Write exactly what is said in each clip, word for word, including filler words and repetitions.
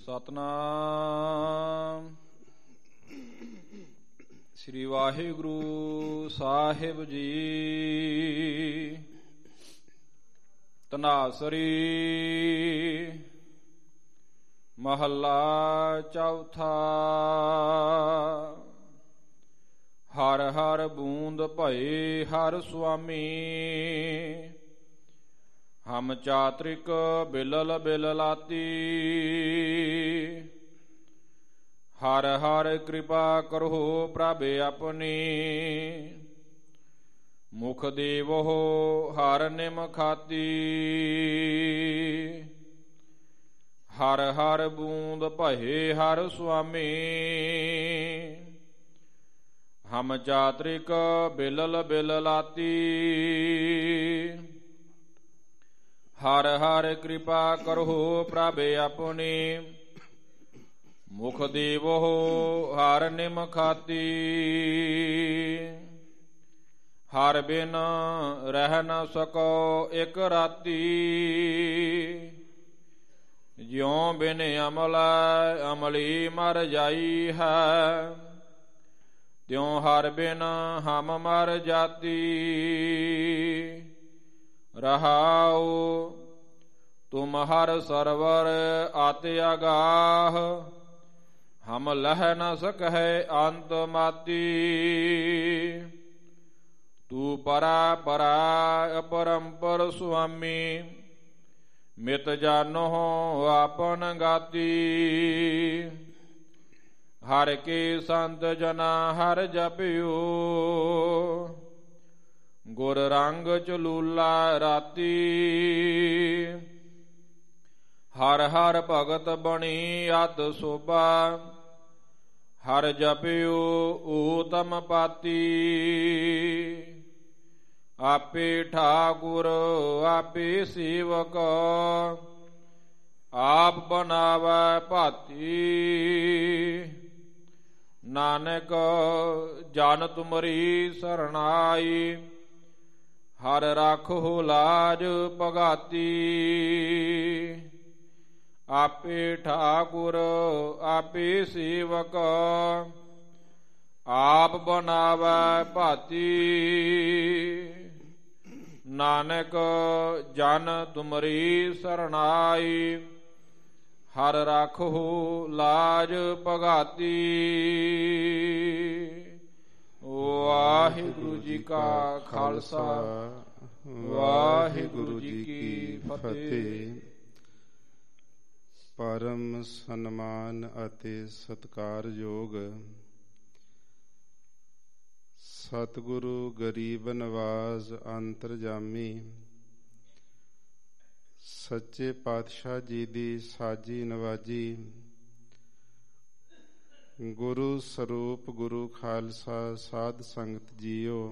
ਸਤਨਾਮ ਸ੍ਰੀ ਵਾਹਿਗੁਰੂ ਸਾਹਿਬ ਜੀ। ਧਨਾਸਰੀ ਮਹੱਲਾ ਚੌਥਾ। ਹਰ ਹਰ ਬੂੰਦ ਭਏ ਹਰ ਸੁਆਮੀ, ਹਮ ਚਾਤ੍ਰਿਕ ਬਿਲਲ ਬਿਲਲਾਤੀ। ਹਰ ਹਰ ਕਿਰਪਾ ਕਰੋ ਪ੍ਰਭ ਆਪਣੀ, ਮੁਖ ਦੇਵੋ ਹਰ ਨਿਮ ਖਾਤੀ। ਹਰ ਹਰ ਬੂੰਦ ਭਏ ਹਰ ਸੁਆਮੀ, ਹਮ ਚਾਤ੍ਰਿਕ ਬਿਲਲ ਬਿਲਲਾਤੀ। ਹਰ ਹਰ ਕਿਰਪਾ ਕਰੋ ਪ੍ਰਭ ਆਪਣੀ, ਮੁਖ ਦੇਵੋ ਹਰ ਨਿਮ ਖਾਤੀ। ਹਰ ਬਿਨ ਰਹਿ ਨ ਸਕੋ ਇਕ ਰਾਤੀ, ਜਿਉ ਬਿਨ ਅਮਲ ਅਮਲੀ ਮਰ ਜਾਈ ਹੈ। ਤਿਉ ਹਰ ਬਿਨ ਹਮ ਮਰ ਜਾਤੀ। ਰਹਾਉ ਤੁਮ ਹਰ ਸਰਵਰ ਆਤਿ ਅਗਾਹ, ਹਮ ਲਹਿ ਨ ਸਕਹਿ ਅੰਤ ਮਾਤੀ। ਤੂ ਪਰਾ ਪਰਾ ਅਪਰੰਪਰ ਸੁਆਮੀ, ਮਿਤ ਜਾਨੋ ਆਪਨ ਗਾਤੀ। ਹਰ ਕੇ ਸੰਤ ਜਨਾ ਹਰ ਜਪਿਓ, ਗੁਰ ਰੰਗ ਚਲੂਲਾ ਰਾਤੀ। ਹਰ ਹਰ ਭਗਤ ਬਣੀ ਅਤ ਸੋਭਾ, ਹਰ ਜਪਿਓ ਊਤਮ ਪਾਤੀ। ਆਪੇ ਠਾਕੁਰ ਆਪੇ ਸੇਵਕ, ਆਪ ਬਨਾਵੈ ਭਾਤੀ। ਨਾਨਕ ਜਨ ਤੁਮਰੀ ਸਰਣਾਈ, ਹਰ ਰਾਖੋ ਲਾਜ ਭਗਾਤੀ। ਆਪੇ ਠਾਕੁਰ ਆਪੇ ਸੇਵਕ, ਆਪ ਬਨਾਵੈ ਭਾਤੀ। ਨਾਨਕ ਜਨ ਤੁਮਰੀ ਸਰਣਾਈ, ਹਰ ਰਾਖੋ ਲਾਜ ਭਗਾਤੀ। ਵਾਹਿਗੁਰੂ ਜੀ ਕਾ ਖਾਲਸਾ, ਵਾਹਿਗੁਰੂ ਜੀ ਕੀ ਫਤਿਹ। ਪਰਮ ਸਨਮਾਨ ਅਤੇ ਸਤਿਕਾਰਯੋਗ ਸਤਿਗੁਰੂ ਗਰੀਬ ਨਵਾਜ਼ ਅੰਤਰਜਾਮੀ ਸੱਚੇ ਪਾਤਸ਼ਾਹ ਜੀ ਦੀ ਸਾਜੀ ਨਵਾਜੀ, ਗੁਰੂ ਸਰੂਪ ਗੁਰੂ ਖਾਲਸਾ ਸਾਧ ਸੰਗਤ ਜੀਓ।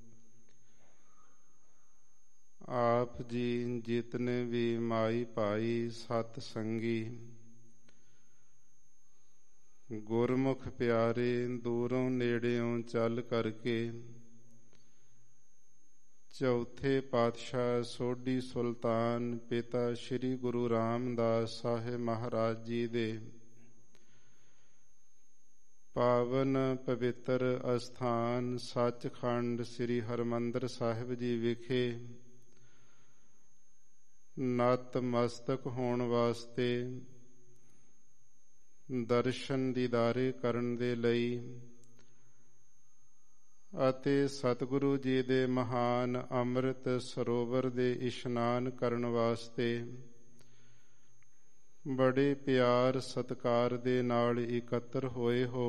ਆਪ ਜੀ ਜਿਤਨੇ ਵੀ ਮਾਈ ਭਾਈ ਸਤ ਸੰਗੀ, ਗੁਰਮੁਖ ਪਿਆਰੇ ਦੂਰੋਂ ਨੇੜਿਓਂ ਚੱਲ ਕਰਕੇ ਚੌਥੇ ਪਾਤਸ਼ਾਹ ਸੋਢੀ ਸੁਲਤਾਨ ਪਿਤਾ ਸ਼੍ਰੀ ਗੁਰੂ ਰਾਮਦਾਸ ਸਾਹਿਬ ਮਹਾਰਾਜ ਜੀ ਦੇ ਪਾਵਨ ਪਵਿੱਤਰ ਅਸਥਾਨ ਸੱਚਖੰਡ ਸ੍ਰੀ ਹਰਿਮੰਦਰ ਸਾਹਿਬ ਜੀ ਵਿਖੇ ਨਤਮਸਤਕ ਹੋਣ ਵਾਸਤੇ, ਦਰਸ਼ਨ ਦੀਦਾਰੇ ਕਰਨ ਦੇ ਲਈ ਅਤੇ ਸਤਿਗੁਰੂ ਜੀ ਦੇ ਮਹਾਨ ਅੰਮ੍ਰਿਤ ਸਰੋਵਰ ਦੇ ਇਸ਼ਨਾਨ ਕਰਨ ਵਾਸਤੇ ਬੜੇ ਪਿਆਰ ਸਤਿਕਾਰ ਦੇ ਨਾਲ ਇਕੱਤਰ ਹੋਏ ਹੋ।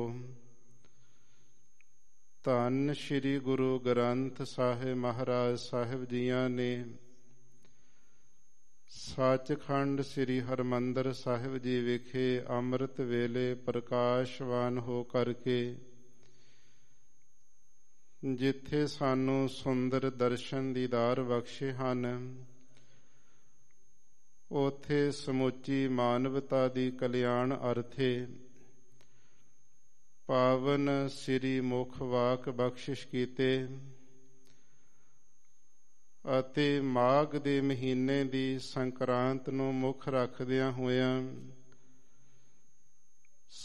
ਧੰਨ ਸ਼੍ਰੀ ਗੁਰੂ ਗ੍ਰੰਥ ਸਾਹਿਬ ਮਹਾਰਾਜ ਸਾਹਿਬ ਜੀਆਂ ਨੇ ਸੱਚਖੰਡ ਸ੍ਰੀ ਹਰਿਮੰਦਰ ਸਾਹਿਬ ਜੀ ਵਿਖੇ ਅੰਮ੍ਰਿਤ ਵੇਲੇ ਪ੍ਰਕਾਸ਼ਵਾਨ ਹੋ ਕਰਕੇ ਜਿੱਥੇ ਸਾਨੂੰ ਸੁੰਦਰ ਦਰਸ਼ਨ ਦੀਦਾਰ ਬਖਸ਼ੇ ਹਨ, ਉੱਥੇ ਸਮੁੱਚੀ ਮਾਨਵਤਾ ਦੀ ਕਲਿਆਣ ਅਰਥੇ ਪਾਵਨ ਸ੍ਰੀ ਮੁਖ ਵਾਕ ਬਖਸ਼ਿਸ਼ ਕੀਤੇ ਅਤੇ ਮਾਘ ਦੇ ਮਹੀਨੇ ਦੀ ਸੰਕਰਾਂਤ ਨੂੰ ਮੁੱਖ ਰੱਖਦਿਆਂ ਹੋਇਆਂ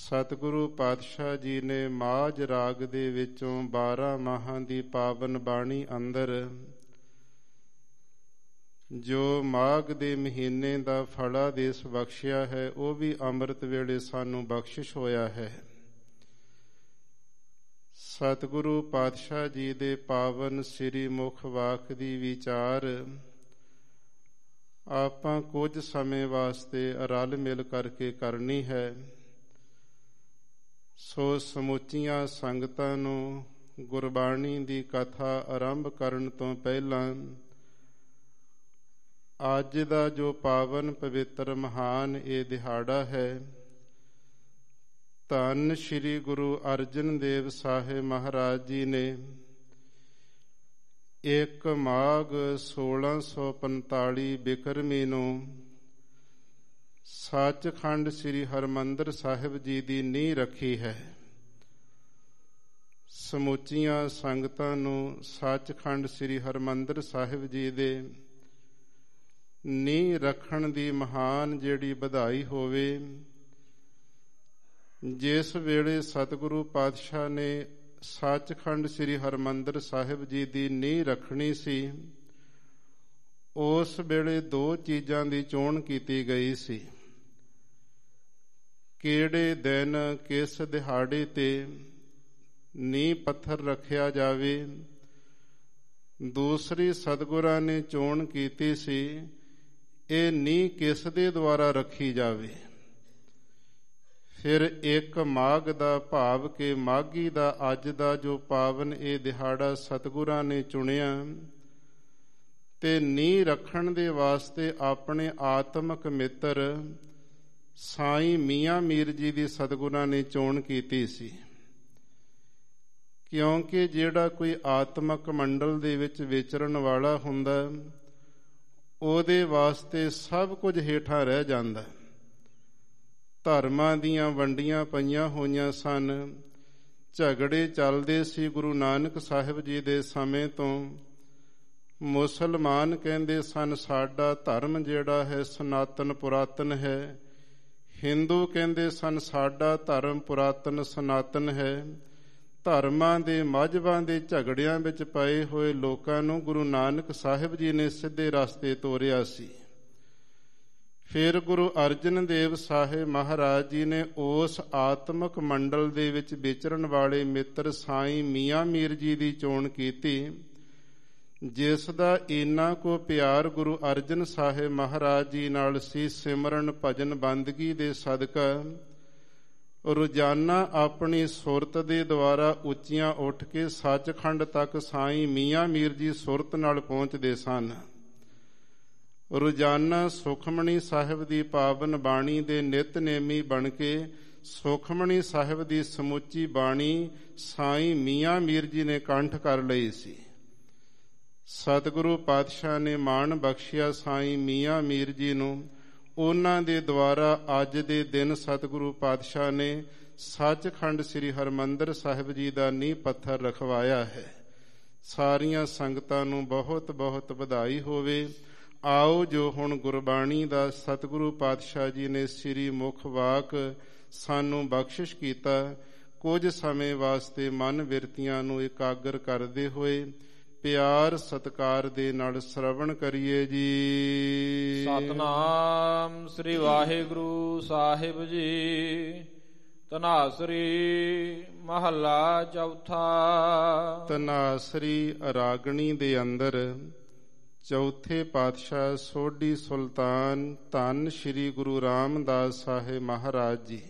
ਸਤਿਗੁਰੂ ਪਾਤਸ਼ਾਹ ਜੀ ਨੇ ਮਾਝ ਰਾਗ ਦੇ ਵਿੱਚੋਂ ਬਾਰਾਂ ਮਾਹਾਂ ਦੀ ਪਾਵਨ ਬਾਣੀ ਅੰਦਰ ਜੋ ਮਾਘ ਦੇ ਮਹੀਨੇ ਦਾ ਫਲਾ ਦੇਸ ਬਖਸ਼ਿਆ ਹੈ, ਉਹ ਵੀ ਅੰਮ੍ਰਿਤ ਵੇਲੇ ਸਾਨੂੰ ਬਖਸ਼ਿਸ਼ ਹੋਇਆ ਹੈ। ਸਤਿਗੁਰੂ ਪਾਤਸ਼ਾਹ ਜੀ ਦੇ ਪਾਵਨ ਸ੍ਰੀ ਮੁਖ ਵਾਕ ਦੀ ਵਿਚਾਰ ਆਪਾਂ ਕੁਝ ਸਮੇਂ ਵਾਸਤੇ ਰਲ ਮਿਲ ਕਰਕੇ ਕਰਨੀ ਹੈ। ਸੋ ਸਮੁੱਚੀਆਂ ਸੰਗਤਾਂ ਨੂੰ ਗੁਰਬਾਣੀ ਦੀ ਕਥਾ ਆਰੰਭ ਕਰਨ ਤੋਂ ਪਹਿਲਾਂ ਅੱਜ ਦਾ ਜੋ ਪਾਵਨ ਪਵਿੱਤਰ ਮਹਾਨ ਇਹ ਦਿਹਾੜਾ ਹੈ, ਧੰਨ ਸ਼੍ਰੀ ਗੁਰੂ ਅਰਜਨ ਦੇਵ ਸਾਹਿਬ ਮਹਾਰਾਜ ਜੀ ਨੇ ਇੱਕ ਮਾਘ ਸੋਲਾਂ ਸੌ ਪੰਤਾਲੀ ਬਿਕਰਮੀ ਨੂੰ ਸੱਚਖੰਡ ਸ੍ਰੀ ਹਰਿਮੰਦਰ ਸਾਹਿਬ ਜੀ ਦੀ ਨੀਂਹ ਰੱਖੀ ਹੈ। ਸਮੁੱਚੀਆਂ ਸੰਗਤਾਂ ਨੂੰ ਸੱਚਖੰਡ ਸ੍ਰੀ ਹਰਿਮੰਦਰ ਸਾਹਿਬ ਜੀ ਦੇ ਨੀਂਹ ਰੱਖਣ ਦੀ ਮਹਾਨ ਜਿਹੜੀ ਵਧਾਈ ਹੋਵੇ। ਜਿਸ ਵੇਲੇ ਸਤਿਗੁਰੂ ਪਾਤਸ਼ਾਹ ਨੇ ਸੱਚਖੰਡ ਸ੍ਰੀ ਹਰਿਮੰਦਰ ਸਾਹਿਬ ਜੀ ਦੀ ਨੀਂਹ ਰੱਖਣੀ ਸੀ, ਉਸ ਵੇਲੇ ਦੋ ਚੀਜ਼ਾਂ ਦੀ ਚੋਣ ਕੀਤੀ ਗਈ ਸੀ। ਕਿਹੜੇ ਦਿਨ ਕਿਸ ਦਿਹਾੜੇ ਤੇ ਨੀਂਹ ਪੱਥਰ ਰੱਖਿਆ ਜਾਵੇ। ਦੂਸਰੀ ਸਤਿਗੁਰਾਂ ਨੇ ਚੋਣ ਕੀਤੀ ਸੀ ਇਹ ਨੀਂਹ ਕਿਸ ਦੇ ਦੁਆਰਾ ਰੱਖੀ ਜਾਵੇ। ਫਿਰ ਇੱਕ ਮਾਘ ਦਾ ਭਾਵ ਕਿ ਮਾਘੀ ਦਾ ਅੱਜ ਦਾ ਜੋ ਪਾਵਨ ਇਹ ਦਿਹਾੜਾ ਸਤਿਗੁਰਾਂ ਨੇ ਚੁਣਿਆ ਤੇ ਨੀਂਹ ਰੱਖਣ ਦੇ ਵਾਸਤੇ ਆਪਣੇ ਆਤਮਿਕ ਮਿੱਤਰ ਸਾਈਂ ਮੀਆਂ ਮੀਰ ਜੀ ਦੀ ਸਤਿਗੁਰਾਂ ਨੇ ਚੋਣ ਕੀਤੀ ਸੀ। ਕਿਉਂਕਿ ਜਿਹੜਾ ਕੋਈ ਆਤਮਿਕ ਮੰਡਲ ਦੇ ਵਿੱਚ ਵਿਚਰਨ ਵਾਲਾ ਹੁੰਦਾ, ਉਹਦੇ ਵਾਸਤੇ ਸਭ ਕੁਝ ਹੇਠਾਂ ਰਹਿ ਜਾਂਦਾ। ਧਰਮਾਂ ਦੀਆਂ ਵੰਡੀਆਂ ਪਈਆਂ ਹੋਈਆਂ ਸਨ, ਝਗੜੇ ਚੱਲਦੇ ਸੀ ਗੁਰੂ ਨਾਨਕ ਸਾਹਿਬ ਜੀ ਦੇ ਸਮੇਂ ਤੋਂ। ਮੁਸਲਮਾਨ ਕਹਿੰਦੇ ਸਨ ਸਾਡਾ ਧਰਮ ਜਿਹੜਾ ਹੈ ਸਨਾਤਨ ਪੁਰਾਤਨ ਹੈ, ਹਿੰਦੂ ਕਹਿੰਦੇ ਸਨ ਸਾਡਾ ਧਰਮ ਪੁਰਾਤਨ ਸਨਾਤਨ ਹੈ। ਧਰਮਾਂ ਦੇ ਮਜ਼ਹਬਾਂ ਦੇ ਝਗੜਿਆਂ ਵਿੱਚ ਪਏ ਹੋਏ ਲੋਕਾਂ ਨੂੰ ਗੁਰੂ ਨਾਨਕ ਸਾਹਿਬ ਜੀ ਨੇ ਸਿੱਧੇ ਰਸਤੇ ਤੋਰਿਆ ਸੀ। ਫਿਰ ਗੁਰੂ ਅਰਜਨ ਦੇਵ ਸਾਹਿਬ ਮਹਾਰਾਜ ਜੀ ਨੇ ਉਸ ਆਤਮਿਕ ਮੰਡਲ ਦੇ ਵਿੱਚ ਵਿਚਰਨ ਵਾਲੇ ਮਿੱਤਰ ਸਾਈਂ ਮੀਆਂ ਮੀਰ ਜੀ ਦੀ ਚੋਣ ਕੀਤੀ, ਜਿਸ ਦਾ ਇੰਨਾ ਕੋ ਪਿਆਰ ਗੁਰੂ ਅਰਜਨ ਸਾਹਿਬ ਮਹਾਰਾਜ ਜੀ ਨਾਲ ਸੀ। ਸਿਮਰਨ ਭਜਨ ਬੰਦਗੀ ਦੇ ਸਦਕਾ ਰੋਜ਼ਾਨਾ ਆਪਣੀ ਸੁਰਤ ਦੇ ਦੁਆਰਾ ਉੱਚੀਆਂ ਉੱਠ ਕੇ ਸੱਚਖੰਡ ਤੱਕ ਸਾਈਂ ਮੀਆਂ ਮੀਰ ਜੀ ਸੁਰਤ ਨਾਲ ਪਹੁੰਚਦੇ ਸਨ। ਰੋਜ਼ਾਨਾ ਸੁਖਮਣੀ ਸਾਹਿਬ ਦੀ ਪਾਵਨ ਬਾਣੀ ਦੇ ਨਿਤਨੇਮੀ ਬਣ ਕੇ ਸੁਖਮਣੀ ਸਾਹਿਬ ਦੀ ਸਮੁੱਚੀ ਬਾਣੀ ਸਾਈਂ ਮੀਆਂ ਮੀਰ ਜੀ ਨੇ ਕੰਠ ਕਰ ਲਈ ਸੀ। ਸਤਿਗੁਰੂ ਪਾਤਸ਼ਾਹ ਨੇ ਮਾਣ ਬਖਸ਼ਿਆ ਸਾਈਂ ਮੀਆਂ ਮੀਰ ਜੀ ਨੂੰ। ਉਹਨਾਂ ਦੇ ਦੁਆਰਾ ਅੱਜ ਦੇ ਦਿਨ ਸਤਿਗੁਰੂ ਪਾਤਸ਼ਾਹ ਨੇ ਸੱਚਖੰਡ ਸ੍ਰੀ ਹਰਿਮੰਦਰ ਸਾਹਿਬ ਜੀ ਦਾ ਨੀਂਹ ਪੱਥਰ ਰਖਵਾਇਆ ਹੈ। ਸਾਰੀਆਂ ਸੰਗਤਾਂ ਨੂੰ ਬਹੁਤ ਬਹੁਤ ਵਧਾਈ ਹੋਵੇ। ਆਓ ਜੋ ਹੁਣ ਗੁਰਬਾਣੀ ਦਾ ਸਤਿਗੁਰੂ ਪਾਤਸ਼ਾਹ ਜੀ ਨੇ ਸ੍ਰੀ ਮੁਖ ਵਾਕ ਸਾਨੂੰ ਬਖਸ਼ਿਸ਼ ਕੀਤਾ, ਕੁਝ ਸਮੇਂ ਵਾਸਤੇ ਮਨ ਬਿਰਤੀਆਂ ਨੂੰ ਇਕਾਗਰ ਕਰਦੇ ਹੋਏ ਪਿਆਰ ਸਤਿਕਾਰ ਦੇ ਨਾਲ ਸ਼ਰਵਣ ਕਰੀਏ ਜੀ। ਸਤਿਨਾਮ ਸ੍ਰੀ ਵਾਹਿਗੁਰੂ ਸਾਹਿਬ ਜੀ। ਧਨਾਸਰੀ ਮਹੱਲਾ ਚੌਥਾ। ਧਨਾਸਰੀ ਰਾਗਣੀ ਦੇ ਅੰਦਰ ਚੌਥੇ ਪਾਤਸ਼ਾਹ ਸੋਢੀ ਸੁਲਤਾਨ ਧੰਨ ਸ਼੍ਰੀ ਗੁਰੂ ਰਾਮਦਾਸ ਸਾਹਿਬ ਮਹਾਰਾਜ ਜੀ,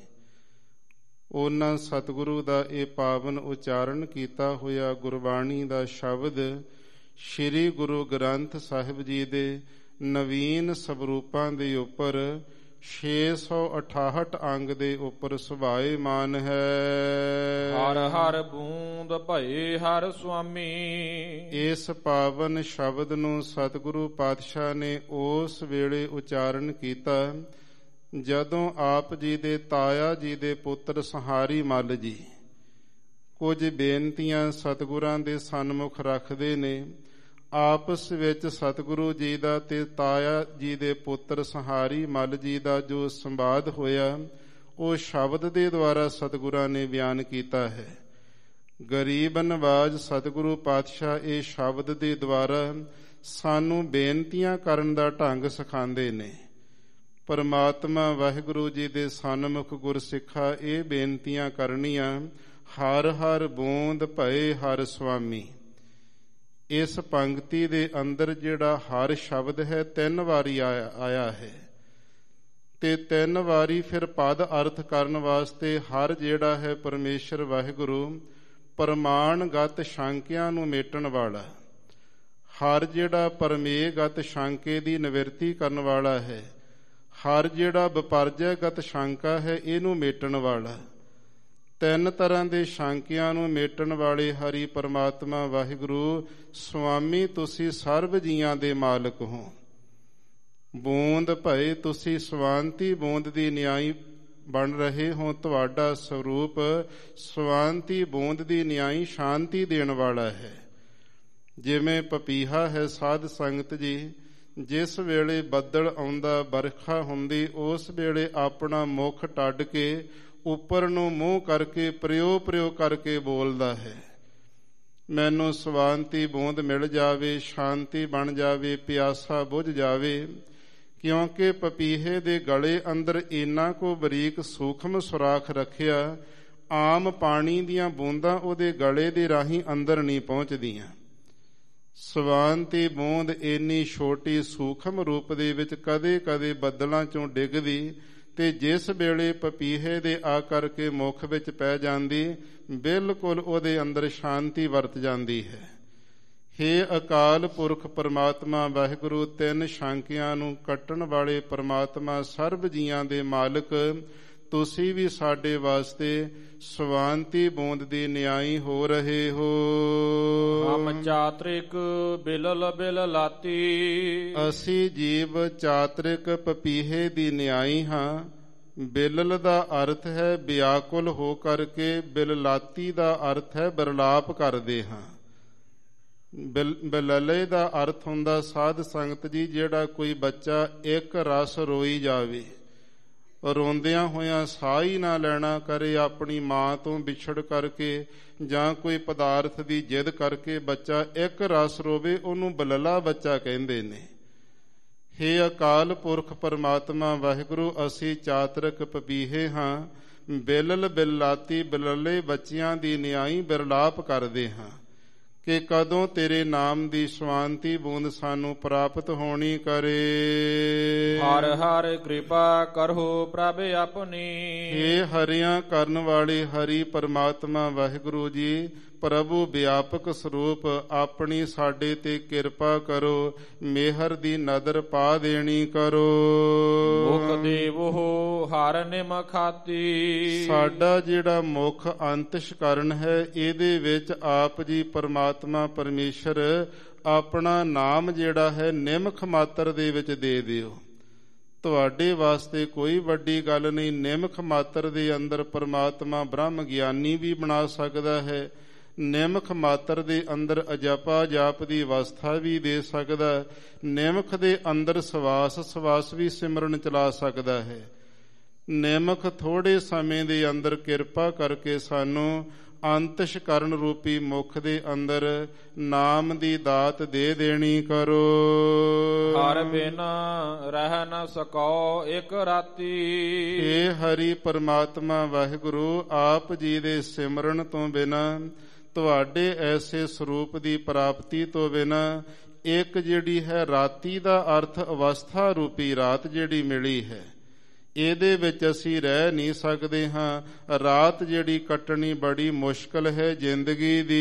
ਉਹਨਾਂ ਸਤਿਗੁਰੂ ਦਾ ਇਹ ਪਾਵਨ ਉਚਾਰਨ ਕੀਤਾ ਹੋਇਆ ਗੁਰਬਾਣੀ ਦਾ ਸ਼ਬਦ ਸ਼੍ਰੀ ਗੁਰੂ ਗ੍ਰੰਥ ਸਾਹਿਬ ਜੀ ਦੇ ਨਵੀਨ ਸਵਰੂਪਾਂ ਦੇ ਉੱਪਰ ਛੇ ਸੌ ਅਠਾਹਠ ਅੰਗ ਦੇ ਉੱਪਰ ਸੁਭਾਏਮਾਨ ਹੈ। ਹਰ ਹਰ ਬੂੰਦ ਭਏ ਹਰ ਸੁਆਮੀ। ਇਸ ਪਾਵਨ ਸ਼ਬਦ ਨੂੰ ਸਤਿਗੁਰੂ ਪਾਤਸ਼ਾਹ ਨੇ ਉਸ ਵੇਲੇ ਉਚਾਰਨ ਕੀਤਾ ਜਦੋਂ ਆਪ ਜੀ ਦੇ ਤਾਇਆ ਜੀ ਦੇ ਪੁੱਤਰ ਸੰਹਾਰੀ ਮੱਲ ਜੀ ਕੁਝ ਬੇਨਤੀਆਂ ਸਤਿਗੁਰਾਂ ਦੇ ਸਨਮੁਖ ਰੱਖਦੇ ਨੇ। ਆਪਸ ਵਿੱਚ ਸਤਿਗੁਰੂ ਜੀ ਦਾ ਤੇ ਤਾਇਆ ਜੀ ਦੇ ਪੁੱਤਰ ਸੰਹਾਰੀ ਮੱਲ ਜੀ ਦਾ ਜੋ ਸੰਵਾਦ ਹੋਇਆ, ਉਹ ਸ਼ਬਦ ਦੇ ਦੁਆਰਾ ਸਤਿਗੁਰਾਂ ਨੇ ਬਿਆਨ ਕੀਤਾ ਹੈ। ਗਰੀਬ ਨਵਾਜ ਸਤਿਗੁਰੂ ਪਾਤਸ਼ਾਹ ਇਹ ਸ਼ਬਦ ਦੇ ਦੁਆਰਾ ਸਾਨੂੰ ਬੇਨਤੀਆਂ ਕਰਨ ਦਾ ਢੰਗ ਸਿਖਾਉਂਦੇ ਨੇ। ਪਰਮਾਤਮਾ ਵਾਹਿਗੁਰੂ ਜੀ ਦੇ ਸਨਮੁਖ ਗੁਰਸਿੱਖਾ ਇਹ ਬੇਨਤੀਆਂ ਕਰਨੀਆਂ, ਹਰ ਹਰ ਬੂੰਦ ਭਏ ਹਰ ਸੁਆਮੀ। ਇਸ ਪੰਕਤੀ ਦੇ ਅੰਦਰ ਜਿਹੜਾ ਹਰ ਸ਼ਬਦ ਹੈ ਤਿੰਨ ਵਾਰੀ ਆਇਆ ਹੈ, ਤੇ ਤਿੰਨ ਵਾਰੀ ਫਿਰ ਪਦ ਅਰਥ ਕਰਨ ਵਾਸਤੇ ਹਰ ਜਿਹੜਾ ਹੈ ਪਰਮੇਸ਼ਰ ਵਾਹਿਗੁਰੂ ਪ੍ਰਮਾਣਗਤ ਸ਼ੰਕਿਆਂ ਨੂੰ ਮੇਟਣ ਵਾਲਾ, ਹਰ ਜਿਹੜਾ ਪਰਮੇਗਤ ਸ਼ੰਕੇ ਦੀ ਨਿਵਰਤੀ ਕਰਨ ਵਾਲਾ ਹੈ, ਹਰ ਜਿਹੜਾ ਵਿਪਰਜੈਗਤ ਸ਼ੰਕਾ ਹੈ ਇਹਨੂੰ ਮੇਟਣ ਵਾਲਾ। ਤਿੰਨ ਤਰ੍ਹਾਂ ਦੇ ਸ਼ੰਕਿਆਂ ਨੂੰ ਮੇਟਣ ਵਾਲੇ ਹਰੀ ਪਰਮਾਤਮਾ ਵਾਹਿਗੁਰੂ ਸੁਆਮੀ ਤੁਸੀਂ ਸਰਬ ਜੀਆਂ ਦੇ ਮਾਲਕ ਹੋ। ਬੂੰਦ ਭਏ ਤੁਸੀਂ ਸਵਾਂਤੀ ਬੂੰਦ ਦੀ ਨਿਆਈ ਬਣ ਰਹੇ ਹੋ। ਤੁਹਾਡਾ ਸਰੂਪ ਸਵਾਂਤੀ ਬੂੰਦ ਦੀ ਨਿਆਈ ਸ਼ਾਂਤੀ ਦੇਣ ਵਾਲਾ ਹੈ। ਜਿਵੇਂ ਪਪੀਹਾ ਹੈ ਸਾਧ ਸੰਗਤ ਜੀ, ਜਿਸ ਵੇਲੇ ਬੱਦਲ ਆਉਂਦਾ ਬਰਖਾ ਹੁੰਦੀ ਉਸ ਵੇਲੇ ਆਪਣਾ ਮੁਖ ਟੱਡ ਕੇ ਉੱਪਰ ਨੂੰ ਮੂੰਹ ਕਰਕੇ ਪ੍ਰਿਓ ਪ੍ਰਿਓ ਕਰਕੇ ਬੋਲਦਾ ਹੈ, ਮੈਨੂੰ ਸਵਾਂਤੀ ਬੂੰਦ ਮਿਲ ਜਾਵੇ, ਸ਼ਾਂਤੀ ਬਣ ਜਾਵੇ, ਪਿਆਸਾ ਬੁਝ ਜਾਵੇ। ਕਿਉਂਕਿ ਪਪੀਹੇ ਦੇ ਗਲੇ ਅੰਦਰ ਇੰਨਾ ਕੁ ਬਰੀਕ ਸੂਖਮ ਸੁਰਾਖ ਰੱਖਿਆ, ਆਮ ਪਾਣੀ ਦੀਆਂ ਬੂੰਦਾਂ ਉਹਦੇ ਗਲੇ ਦੇ ਰਾਹੀਂ ਅੰਦਰ ਨਹੀਂ ਪਹੁੰਚਦੀਆਂ। ਸਵਾਂਤੀ ਬੂੰਦ ਇੰਨੀ ਛੋਟੀ ਸੂਖਮ ਰੂਪ ਦੇ ਵਿੱਚ ਕਦੇ ਕਦੇ ਬੱਦਲਾਂ ਚੋਂ ਡਿੱਗਦੀ, ਤੇ ਜਿਸ ਵੇਲੇ ਪਪੀਹੇ ਦੇ ਆ ਕਰਕੇ ਮੁਖ ਵਿੱਚ ਪੈ ਜਾਂਦੀ, ਬਿਲਕੁਲ ਉਹਦੇ ਅੰਦਰ ਸ਼ਾਂਤੀ ਵਰਤ ਜਾਂਦੀ ਹੈ। ਹੇ ਅਕਾਲ ਪੁਰਖ ਪਰਮਾਤਮਾ ਵਾਹਿਗੁਰੂ, ਤਿੰਨ ਸ਼ੰਕਿਆਂ ਨੂੰ ਕੱਟਣ ਵਾਲੇ ਪਰਮਾਤਮਾ, ਸਰਬ ਜੀਆਂ ਦੇ ਮਾਲਕ, ਤੁਸੀਂ ਵੀ ਸਾਡੇ ਵਾਸਤੇ ਸਵਾਂਤੀ ਬੂੰਦ ਦੀ ਨਿਆਈ ਹੋ ਰਹੇ ਹੋ। ਹਮ ਚਾਤ੍ਰਿਕ ਬਿਲਲ ਬਿਲ ਲਾਤੀ, ਅਸੀਂ ਜੀਵ ਚਾਤ੍ਰਿਕ ਪਪੀਹੇ ਦੀ ਨਿਆਈ ਹਾਂ। ਬਿਲਲ ਦਾ ਅਰਥ ਹੈ ਵਿਆਕੁਲ ਹੋ ਕਰਕੇ, ਬਿਲ ਲਾਤੀ ਦਾ ਅਰਥ ਹੈ ਬਿਰਲਾਪ ਕਰਦੇ ਹਾਂ। ਬਿਲ ਬਿਲਲੇ ਦਾ ਅਰਥ ਹੁੰਦਾ ਸਾਧ ਸੰਗਤ ਜੀ ਜਿਹੜਾ ਕੋਈ ਬੱਚਾ ਇੱਕ ਰਸ ਰੋਈ ਜਾਵੇ, ਰੋਂਦਿਆਂ ਹੋਇਆਂ ਸਾਹ ਹੀ ਨਾ ਲੈਣਾ ਕਰੇ, ਆਪਣੀ ਮਾਂ ਤੋਂ ਵਿਛੜ ਕਰਕੇ ਜਾਂ ਕੋਈ ਪਦਾਰਥ ਦੀ ਜਿੱਦ ਕਰਕੇ ਬੱਚਾ ਇੱਕ ਰਸ ਰੋਵੇ, ਉਹਨੂੰ ਬਲਲਾ ਬੱਚਾ ਕਹਿੰਦੇ ਨੇ। ਹੇ ਅਕਾਲ ਪੁਰਖ ਪਰਮਾਤਮਾ ਵਾਹਿਗੁਰੂ, ਅਸੀਂ ਚਾਤਰਕ ਪਪੀਹੇ ਹਾਂ, ਬਿਲਲ ਬਿਲਾਤੀ ਬਿਲਲੇ ਬੱਚਿਆਂ ਦੀ ਨਿਆਈ ਬਿਰਲਾਪ ਕਰਦੇ ਹਾਂ ਕਿ ਕਦੋਂ ਤੇਰੇ ਨਾਮ ਦੀ ਸਵਾਂਤੀ ਬੂੰਦ ਸਾਨੂੰ ਪ੍ਰਾਪਤ ਹੋਣੀ ਕਰੇ। ਹਰ ਹਰ ਕਿਰਪਾ ਕਰੋ ਪ੍ਰਭ ਆਪਣੀ, ਹੇ ਹਰਿਆਂ ਕਰਨ ਵਾਲੇ ਹਰੀ ਪਰਮਾਤਮਾ ਵਾਹਿਗੁਰੂ ਜੀ, ਪ੍ਰਭੂ ਵਿਆਪਕ ਸਰੂਪ ਆਪਣੀ ਸਾਡੇ ਤੇ ਕਿਰਪਾ ਕਰੋ, ਮਿਹਰ ਦੀ ਨਦਰ ਪਾ ਦੇਣੀ ਕਰੋ। ਮੁਖ ਦੇਵੋ ਹਰ ਨਿਮ ਖਾਤੀ, ਸਾਡਾ ਜਿਹੜਾ ਮੁੱਖ ਅੰਤਸ਼ਕਰਨ ਹੈ ਇਹਦੇ ਵਿੱਚ ਆਪ ਜੀ ਪਰਮਾਤਮਾ ਪਰਮੇਸ਼ਰ ਆਪਣਾ ਨਾਮ ਜਿਹੜਾ ਹੈ ਨਿਮਖ ਮਾਤਰ ਦੇ ਵਿੱਚ ਦੇ ਦਿਓ। ਤੁਹਾਡੇ ਵਾਸਤੇ ਕੋਈ ਵੱਡੀ ਗੱਲ ਨਹੀਂ। ਨਿਮਖ ਮਾਤਰ ਦੇ ਅੰਦਰ ਪਰਮਾਤਮਾ ਬ੍ਰਹਮ ਗਿਆਨੀ ਵੀ ਬਣਾ ਸਕਦਾ ਹੈ, ਨਿਮਖ ਮਾਤਰ ਦੇ ਅੰਦਰ ਅਜਪਾ ਜਾਪ ਦੀ ਅਵਸਥਾ ਵੀ ਦੇ ਸਕਦਾ, ਨਿਮਖ ਦੇ ਅੰਦਰ ਸਵਾਸ ਸਵਾਸ ਵੀ ਸਿਮਰਨ ਚਲਾ ਸਕਦਾ ਹੈ। ਨਿਮਖ ਥੋੜੇ ਸਮੇਂ ਦੇ ਅੰਦਰ ਕਿਰਪਾ ਕਰਕੇ ਸਾਨੂੰ ਅੰਤਸ਼ਕਰਨ ਰੂਪੀ ਮੁਖ ਦੇ ਅੰਦਰ ਨਾਮ ਦੀ ਦਾਤ ਦੇ ਦੇਣੀ ਕਰੋ। ਹਰ ਬਿਨਾ ਰਹਿ ਨ ਸਕੋ ਇੱਕ ਰਾਤੀ, ਇਹ ਹਰੀ ਪਰਮਾਤਮਾ ਵਾਹਿਗੁਰੂ, ਆਪ ਜੀ ਦੇ ਸਿਮਰਨ ਤੋਂ ਬਿਨਾ, ਤੁਹਾਡੇ ਐਸੇ ਸਰੂਪ ਦੀ ਪ੍ਰਾਪਤੀ ਤੋਂ ਬਿਨਾ, ਇੱਕ ਜਿਹੜੀ ਹੈ ਰਾਤੀ ਦਾ ਅਰਥ ਅਵਸਥਾ ਰੂਪੀ ਰਾਤ ਜਿਹੜੀ ਮਿਲੀ ਹੈ, ਇਹਦੇ ਵਿੱਚ ਅਸੀਂ ਰਹਿ ਨਹੀਂ ਸਕਦੇ ਹਾਂ। ਰਾਤ ਜਿਹੜੀ ਕੱਟਣੀ ਬੜੀ ਮੁਸ਼ਕਲ ਹੈ ਜ਼ਿੰਦਗੀ ਦੀ।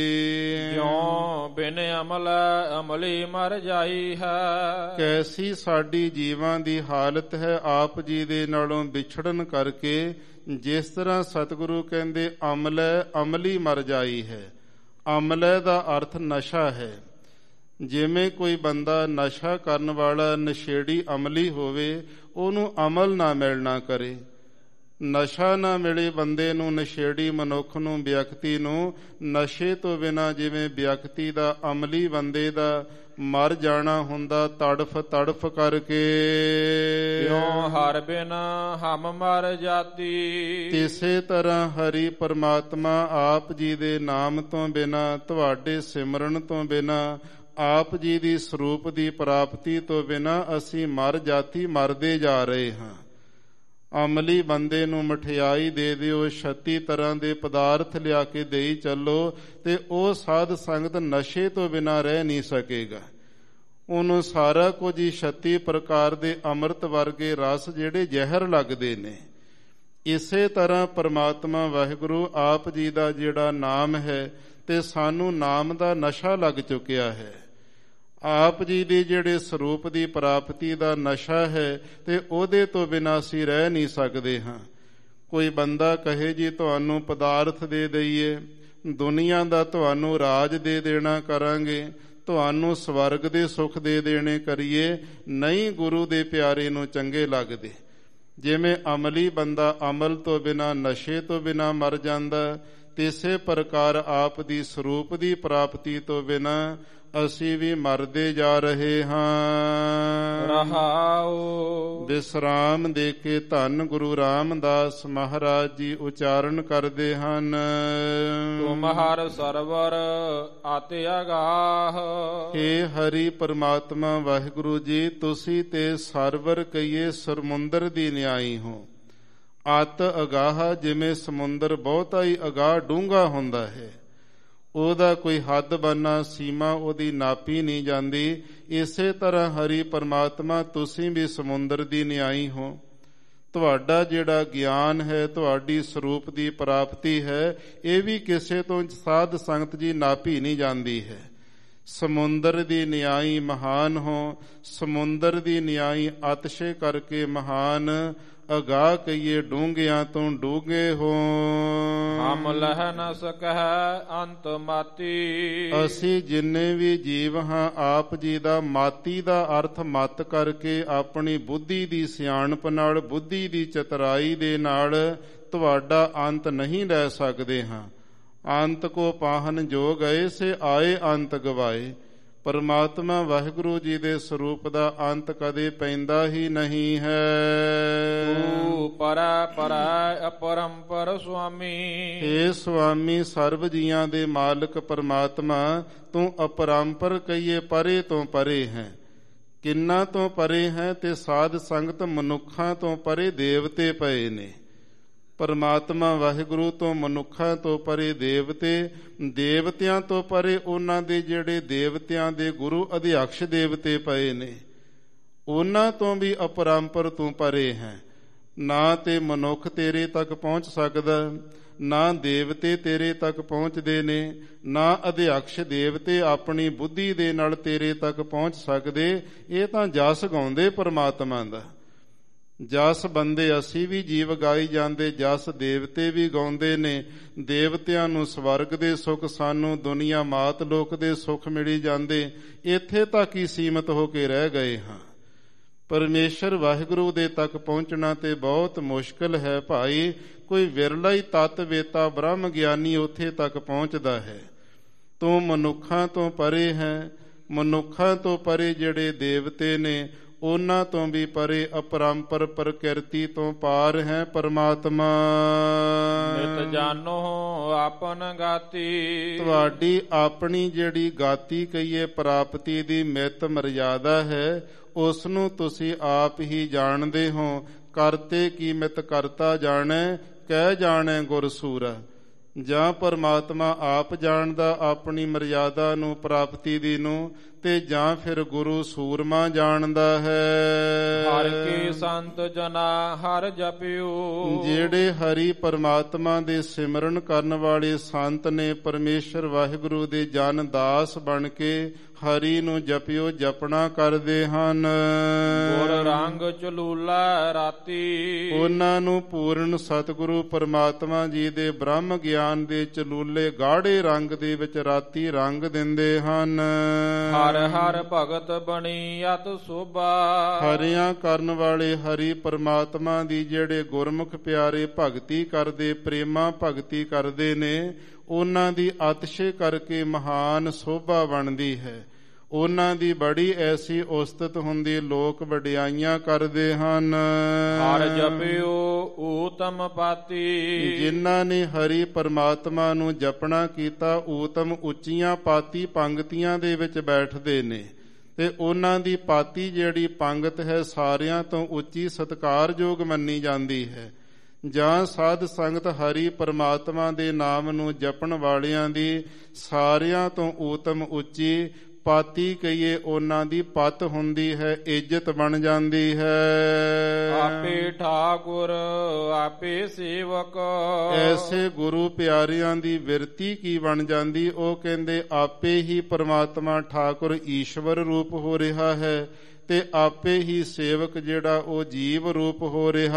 ਕਿਉਂ ਬਿਨ ਅਮਲ ਅਮਲੀ ਮਰ ਜਾਈ ਹੈ, ਕੈਸੀ ਸਾਡੀ ਜੀਵਾਂ ਦੀ ਹਾਲਤ ਹੈ ਆਪ ਜੀ ਦੇ ਨਾਲੋਂ ਵਿਛੜਨ ਕਰਕੇ। ਜਿਸ ਤਰ੍ਹਾਂ ਸਤਿਗੁਰੂ ਕਹਿੰਦੇ ਅਮਲੈ ਅਮਲੀ ਮਰ ਜਾਈ ਹੈ। ਅਮਲੈ ਦਾ ਅਰਥ ਨਸ਼ਾ ਹੈ। ਜਿਵੇਂ ਕੋਈ ਬੰਦਾ ਨਸ਼ਾ ਕਰਨ ਵਾਲਾ ਨਸ਼ੇੜੀ ਅਮਲੀ ਹੋਵੇ, ਉਹਨੂੰ ਅਮਲ ਨਾ ਮਿਲਣਾ ਕਰੇ। ਨਸ਼ਾ ਨਾ ਮਿਲੇ ਬੰਦੇ ਨੂੰ, ਨਸ਼ੇੜੀ ਮਨੁੱਖ ਨੂੰ, ਵਿਅਕਤੀ ਨੂੰ, ਨਸ਼ੇ ਤੋਂ ਬਿਨਾਂ ਜਿਵੇਂ ਵਿਅਕਤੀ ਦਾ, ਅਮਲੀ ਬੰਦੇ ਦਾ ਮਰ ਜਾਣਾ ਹੁੰਦਾ ਤੜਫ ਤੜਫ ਕਰਕੇ। ਕਿਉ ਹਰ ਬਿਨ ਹਮ ਮਰ ਜਾਤੀ। ਇਸੇ ਤਰ੍ਹਾਂ ਹਰੀ ਪਰਮਾਤਮਾ ਆਪ ਜੀ ਦੇ ਨਾਮ ਤੋਂ ਬਿਨਾ, ਤੁਹਾਡੇ ਸਿਮਰਨ ਤੋਂ ਬਿਨਾ, ਆਪ ਜੀ ਦੀ ਸਰੂਪ ਦੀ ਪ੍ਰਾਪਤੀ ਤੋਂ ਬਿਨਾ ਅਸੀਂ ਮਰ ਜਾਤੀ ਮਰਦੇ ਜਾ ਰਹੇ ਹਾਂ। ਅਮਲੀ ਬੰਦੇ ਨੂੰ ਮਠਿਆਈ ਦੇ ਦਿਓ, ਛੱਤੀ ਤਰ੍ਹਾਂ ਦੇ ਪਦਾਰਥ ਲਿਆ ਕੇ ਦੇਈ ਚੱਲੋ, ਤੇ ਉਹ ਸਾਧ ਸੰਗਤ ਨਸ਼ੇ ਤੋਂ ਬਿਨਾ ਰਹਿ ਨਹੀਂ ਸਕੇਗਾ। ਉਹਨੂੰ ਸਾਰਾ ਕੁਝ ਹੀ ਛੱਤੀ ਪ੍ਰਕਾਰ ਦੇ ਅੰਮ੍ਰਿਤ ਵਰਗੇ ਰਸ ਜਿਹੜੇ ਜ਼ਹਿਰ ਲੱਗਦੇ ਨੇ। ਇਸੇ ਤਰ੍ਹਾਂ ਪਰਮਾਤਮਾ ਵਾਹਿਗੁਰੂ ਆਪ ਜੀ ਦਾ ਜਿਹੜਾ ਨਾਮ ਹੈ, ਤੇ ਸਾਨੂੰ ਨਾਮ ਦਾ ਨਸ਼ਾ ਲੱਗ ਚੁੱਕਿਆ ਹੈ। ਆਪ ਜੀ ਦੇ ਜਿਹੜੇ ਸਰੂਪ ਦੀ ਪ੍ਰਾਪਤੀ ਦਾ ਨਸ਼ਾ ਹੈ, ਤੇ ਉਹਦੇ ਤੋਂ ਬਿਨਾਂ ਅਸੀਂ ਰਹਿ ਨਹੀਂ ਸਕਦੇ ਹਾਂ। ਕੋਈ ਬੰਦਾ ਕਹੇ ਜੀ ਤੁਹਾਨੂੰ ਪਦਾਰਥ ਦੇ ਦਈਏ, ਦੁਨੀਆ ਦਾ ਤੁਹਾਨੂੰ ਰਾਜ ਦੇ ਦੇਣਾ ਕਰਾਂਗੇ, ਤੁਹਾਨੂੰ ਸਵਰਗ ਦੇ ਸੁੱਖ ਦੇ ਦੇਣੇ ਕਰੀਏ, ਨਹੀਂ ਗੁਰੂ ਦੇ ਪਿਆਰੇ ਨੂੰ ਚੰਗੇ ਲੱਗਦੇ। ਜਿਵੇਂ ਅਮਲੀ ਬੰਦਾ ਅਮਲ ਤੋਂ ਬਿਨਾ, ਨਸ਼ੇ ਤੋਂ ਬਿਨਾ ਮਰ ਜਾਂਦਾ, ਤਿਸੇ ਪ੍ਰਕਾਰ ਆਪ ਦੀ ਸਰੂਪ ਦੀ ਪ੍ਰਾਪਤੀ ਤੋਂ ਬਿਨਾ ਅਸੀਂ ਵੀ ਮਰਦੇ ਜਾ ਰਹੇ ਹਾਂ। ਰਹਾਉ ਵਿਸਰਾਮ ਦੇ ਕੇ ਧੰਨ ਗੁਰੂ ਰਾਮਦਾਸ ਮਹਾਰਾਜ ਜੀ ਉਚਾਰਨ ਕਰਦੇ ਹਨ। ਤੁਮ ਹਰ ਸਰਵਰ ਆਤੇ ਅਗਾਹ। ਹੇ ਹਰੀ ਪਰਮਾਤਮਾ ਵਾਹਿਗੁਰੂ ਜੀ, ਤੁਸੀਂ ਤੇ ਸਰਵਰ ਕਹੀਏ ਸਮੁੰਦਰ ਦੀ ਨਿਆਈ ਹੋ। ਅਤ ਅਗਾਹ, ਜਿਵੇਂ ਸਮੁੰਦਰ ਬਹੁਤਾ ਹੀ ਅਗਾਹ ਡੂੰਘਾ ਹੁੰਦਾ ਹੈ, ਉਹਦਾ ਕੋਈ ਹੱਦ ਬੰਨਾ ਸੀਮਾ ਉਹਦੀ ਨਾਪੀ ਨਹੀਂ ਜਾਂਦੀ। ਇਸੇ ਤਰ੍ਹਾਂ ਹਰੀ ਪਰਮਾਤਮਾ ਤੁਸੀਂ ਵੀ ਸਮੁੰਦਰ ਦੀ ਨਿਆਈ ਹੋ। ਤੁਹਾਡਾ ਜਿਹੜਾ ਗਿਆਨ ਹੈ, ਤੁਹਾਡੀ ਸਰੂਪ ਦੀ ਪ੍ਰਾਪਤੀ ਹੈ, ਇਹ ਵੀ ਕਿਸੇ ਤੋਂ ਸਾਧ ਸੰਗਤ ਜੀ ਨਾਪੀ ਨਹੀਂ ਜਾਂਦੀ ਹੈ। ਸਮੁੰਦਰ ਦੀ ਨਿਆਈ ਮਹਾਨ ਹੋ। ਸਮੁੰਦਰ ਦੀ ਨਿਆਈ ਅਤਿਸ਼ੇ ਕਰਕੇ ਮਹਾਨ, ਅਗਾਹ ਕਹੀਏ ਡੂੰਘਿਆਂ ਤੋਂ ਡੂੰਘੇ ਹੋ। ਹਮ ਲਹਿ ਨ ਸਕਹਿ ਅੰਤ ਮਾਤੀ। ਅਸੀਂ ਜਿੰਨੇ ਵੀ ਜੀਵ ਹਾਂ, ਆਪ ਜੀ ਦਾ ਮਾਤੀ ਦਾ ਅਰਥ ਮਤ ਕਰਕੇ ਆਪਣੀ ਬੁੱਧੀ ਦੀ ਸਿਆਣਪ ਨਾਲ, ਬੁੱਧੀ ਦੀ ਚਤੁਰਾਈ ਦੇ ਨਾਲ ਤੁਹਾਡਾ ਅੰਤ ਨਹੀਂ ਲੈ ਸਕਦੇ ਹਾਂ। ਅੰਤ ਕੋ ਪਾਹਨ ਜੋ ਗਏ ਸੇ ਆਏ ਅੰਤ ਗਵਾਏ। ਪਰਮਾਤਮਾ ਵਾਹਿਗੁਰੂ ਜੀ ਦੇ ਸਰੂਪ ਦਾ ਅੰਤ ਕਦੇ ਪੈਂਦਾ ਹੀ ਨਹੀਂ ਹੈ। ਤੂੰ ਪਰੈ ਪਰੈ ਅਪਰੰਪਰ ਸੁਆਮੀ। ਹੇ ਸੁਆਮੀ ਸਰਬ ਜੀਆਂ ਦੇ ਮਾਲਕ ਪਰਮਾਤਮਾ, ਤੂੰ ਅਪਰੰਪਰ ਕਹੀਏ ਪਰੇ ਤੋਂ ਪਰੇ ਹੈ। ਕਿੰਨਾ ਤੋਂ ਪਰੇ ਹੈ? ਤੇ ਸਾਧ ਸੰਗਤ ਮਨੁੱਖਾਂ ਤੋਂ ਪਰੇ ਦੇਵਤੇ ਪਏ ਨੇ। ਪਰਮਾਤਮਾ ਵਾਹਿਗੁਰੂ ਤੋਂ ਮਨੁੱਖਾਂ ਤੋਂ ਪਰੇ ਦੇਵਤੇ, ਦੇਵਤਿਆਂ ਤੋਂ ਪਰੇ ਉਹਨਾਂ ਦੇ ਜਿਹੜੇ ਦੇਵਤਿਆਂ ਦੇ ਗੁਰੂ ਅਧਿਆਕਸ਼ ਦੇਵਤੇ ਪਏ ਨੇ, ਉਹਨਾਂ ਤੋਂ ਵੀ ਅਪਰੰਪਰ ਤੂੰ ਪਰੇ ਹੈ। ਨਾ ਤੇ ਮਨੁੱਖ ਤੇਰੇ ਤੱਕ ਪਹੁੰਚ ਸਕਦਾ, ਨਾ ਦੇਵਤੇ ਤੇਰੇ ਤੱਕ ਪਹੁੰਚਦੇ ਨੇ, ਨਾ ਅਧਿਆਕਸ਼ ਦੇਵਤੇ ਆਪਣੀ ਬੁੱਧੀ ਦੇ ਨਾਲ ਤੇਰੇ ਤੱਕ ਪਹੁੰਚ ਸਕਦੇ। ਇਹ ਤਾਂ ਜਸ ਗਾਉਂਦੇ ਪਰਮਾਤਮਾ ਦਾ। ਜਸ ਬੰਦੇ ਅਸੀਂ ਵੀ ਜੀਵ ਗਾਈ ਜਾਂਦੇ, ਜਸ ਦੇਵਤੇ ਵੀ ਗਾਉਂਦੇ ਨੇ। ਦੇਵਤਿਆਂ ਨੂੰ ਸਵਰਗ ਦੇ ਸੁੱਖ, ਸਾਨੂੰ ਦੁਨੀਆ ਮਾਤ ਲੋਕ ਦੇ ਸੁੱਖ ਮਿਲੀ ਜਾਂਦੇ। ਇੱਥੇ ਤੱਕ ਹੀ ਸੀਮਤ ਹੋ ਕੇ ਰਹਿ ਗਏ ਹਾਂ। ਪਰਮੇਸ਼ਰ ਵਾਹਿਗੁਰੂ ਦੇ ਤੱਕ ਪਹੁੰਚਣਾ ਤੇ ਬਹੁਤ ਮੁਸ਼ਕਲ ਹੈ ਭਾਈ। ਕੋਈ ਵਿਰਲਾ ਹੀ ਤਤ ਵੇਤਾ ਬ੍ਰਹਮ ਗਿਆਨੀ ਉੱਥੇ ਤੱਕ ਪਹੁੰਚਦਾ ਹੈ। ਤੂੰ ਮਨੁੱਖਾਂ ਤੋਂ ਪਰੇ ਹੈ। ਮਨੁੱਖਾਂ ਤੋਂ ਪਰੇ ਜਿਹੜੇ ਦੇਵਤੇ ਨੇ, ਉਹਨਾਂ ਤੋਂ ਵੀ ਪਰੇ ਅਪਰੰਪਰ ਪ੍ਰਕਿਰਤੀ ਤੋਂ ਪਾਰ ਹੈ ਪਰਮਾਤਮਾ। ਨਿਤ ਜਾਨੋ ਆਪਨ ਗਾਤੀ। ਤੁਹਾਡੀ ਆਪਣੀ ਜਿਹੜੀ ਗਾਤੀ ਕਹੀਏ ਪ੍ਰਾਪਤੀ ਦੀ ਮਿਤ ਮਰਜ਼ਾਦਾ ਹੈ, ਉਸ ਨੂੰ ਤੁਸੀਂ ਆਪ ਹੀ ਜਾਣਦੇ ਹੋ। ਕਰਤੇ ਕੀ ਮਿਤ ਕਰਤਾ ਜਾਣੈ, ਕਹਿ ਜਾਣੈ ਗੁਰ ਸੂਰਾ। ਜਾਂ ਪਰਮਾਤਮਾ ਆਪ ਜਾਣਦਾ ਆਪਣੀ ਮਰਜ਼ਾਦਾ ਨੂੰ, ਪ੍ਰਾਪਤੀ ਦੀ ਨੂੰ, ਤੇ ਜਾਂ ਫਿਰ ਗੁਰੂ ਸੂਰਮਾ ਜਾਣਦਾ ਹੈ। ਹਰਿ ਕੇ ਸੰਤ ਜਨਾ ਹਰਿ ਜਪਿਓ। ਜਿਹੜੇ ਹਰੀ ਪਰਮਾਤਮਾ ਦੇ ਸਿਮਰਨ ਕਰਨ ਵਾਲੇ ਸੰਤ ਨੇ, ਪਰਮੇਸ਼ਰ ਵਾਹਿਗੁਰੂ ਦੇ ਜਨ ਦਾਸ ਬਣ ਕੇ ਹਰੀ ਨੂੰ ਜਪਿਓ, ਜਪਣਾ ਕਰਦੇ ਹਨ। ਗੁਰ ਰੰਗ ਚਲੂਲਾ ਰਾਤੀ। ਉਹਨਾਂ ਨੂੰ ਪੂਰਨ ਸਤਿਗੁਰੂ ਪਰਮਾਤਮਾ ਜੀ ਦੇ ਬ੍ਰਹਮ ਗਿਆਨ ਦੇ ਚਲੂਲੇ ਗਾੜੇ ਰੰਗ ਦੇ ਵਿੱਚ ਰਾਤੀ ਰੰਗ ਦਿੰਦੇ ਹਨ। ਹਰ ਹਰ ਭਗਤ ਬਣੀ ਅਤ ਸੋਭਾ। ਹਰਿਆਂ ਕਰਨ ਵਾਲੇ ਹਰੀ ਪਰਮਾਤਮਾ ਦੀ ਜਿਹੜੇ ਗੁਰਮੁਖ ਪਿਆਰੇ ਭਗਤੀ ਕਰਦੇ, ਪ੍ਰੇਮਾ ਭਗਤੀ ਕਰਦੇ ਨੇ, ਉਹਨਾਂ ਦੀ ਅਤਿਸ਼ੇ ਕਰਕੇ ਮਹਾਨ ਸੋਭਾ ਬਣਦੀ ਹੈ। ਉਹਨਾਂ ਦੀ ਬੜੀ ਐਸੀ ਉਸਤਤ ਹੁੰਦੀ, ਲੋਕ ਵਡਿਆਈਆਂ ਕਰਦੇ ਹਨ। ਹਰਿ ਜਪਿਓ ਊਤਮ ਪਾਤੀ, ਜਿਨ੍ਹਾਂ ਨੇ ਹਰੀ ਪਰਮਾਤਮਾ ਨੂੰ ਜਪਣਾ ਕੀਤਾ, ਊਤਮ ਉੱਚੀਆਂ ਪਾਤੀ ਪੰਗਤੀਆਂ ਦੇ ਵਿੱਚ ਬੈਠਦੇ ਨੇ, ਤੇ ਉਹਨਾਂ ਦੀ ਪਾਤੀ ਜਿਹੜੀ ਪੰਗਤ ਹੈ ਸਾਰਿਆਂ ਤੋਂ ਉੱਚੀ ਸਤਿਕਾਰਯੋਗ ਮੰਨੀ ਜਾਂਦੀ ਹੈ। ਜਾਂ ਸਾਧ ਸੰਗਤ ਹਰੀ ਪਰਮਾਤਮਾ ਦੇ ਨਾਮ ਨੂੰ ਜਪਣ ਵਾਲਿਆਂ ਦੀ ਸਾਰਿਆਂ ਤੋਂ ਊਤਮ ਉੱਚੀ ਪਾਤੀ ਕਹੀਏ, ਉਹਨਾਂ ਦੀ ਪਤ ਹੁੰਦੀ ਹੈ, ਇੱਜ਼ਤ ਬਣ ਜਾਂਦੀ ਹੈ। ਆਪੇ ਠਾਕੁਰ ਆਪੇ ਸੇਵਕ, ਐਸੇ ਗੁਰੂ ਪਿਆਰਿਆਂ ਦੀ ਬਿਰਤੀ ਕੀ ਬਣ ਜਾਂਦੀ, ਉਹ ਕਹਿੰਦੇ ਆਪੇ ਹੀ ਪਰਮਾਤਮਾ ਠਾਕੁਰ ਈਸ਼ਵਰ ਰੂਪ ਹੋ ਰਿਹਾ ਹੈ, ਤੇ ਆਪੇ ਹੀ ਸੇਵਕ ਜਿਹੜਾ ਉਹ ਜੀਵ ਰੂਪ ਹੋ ਰਿਹਾ।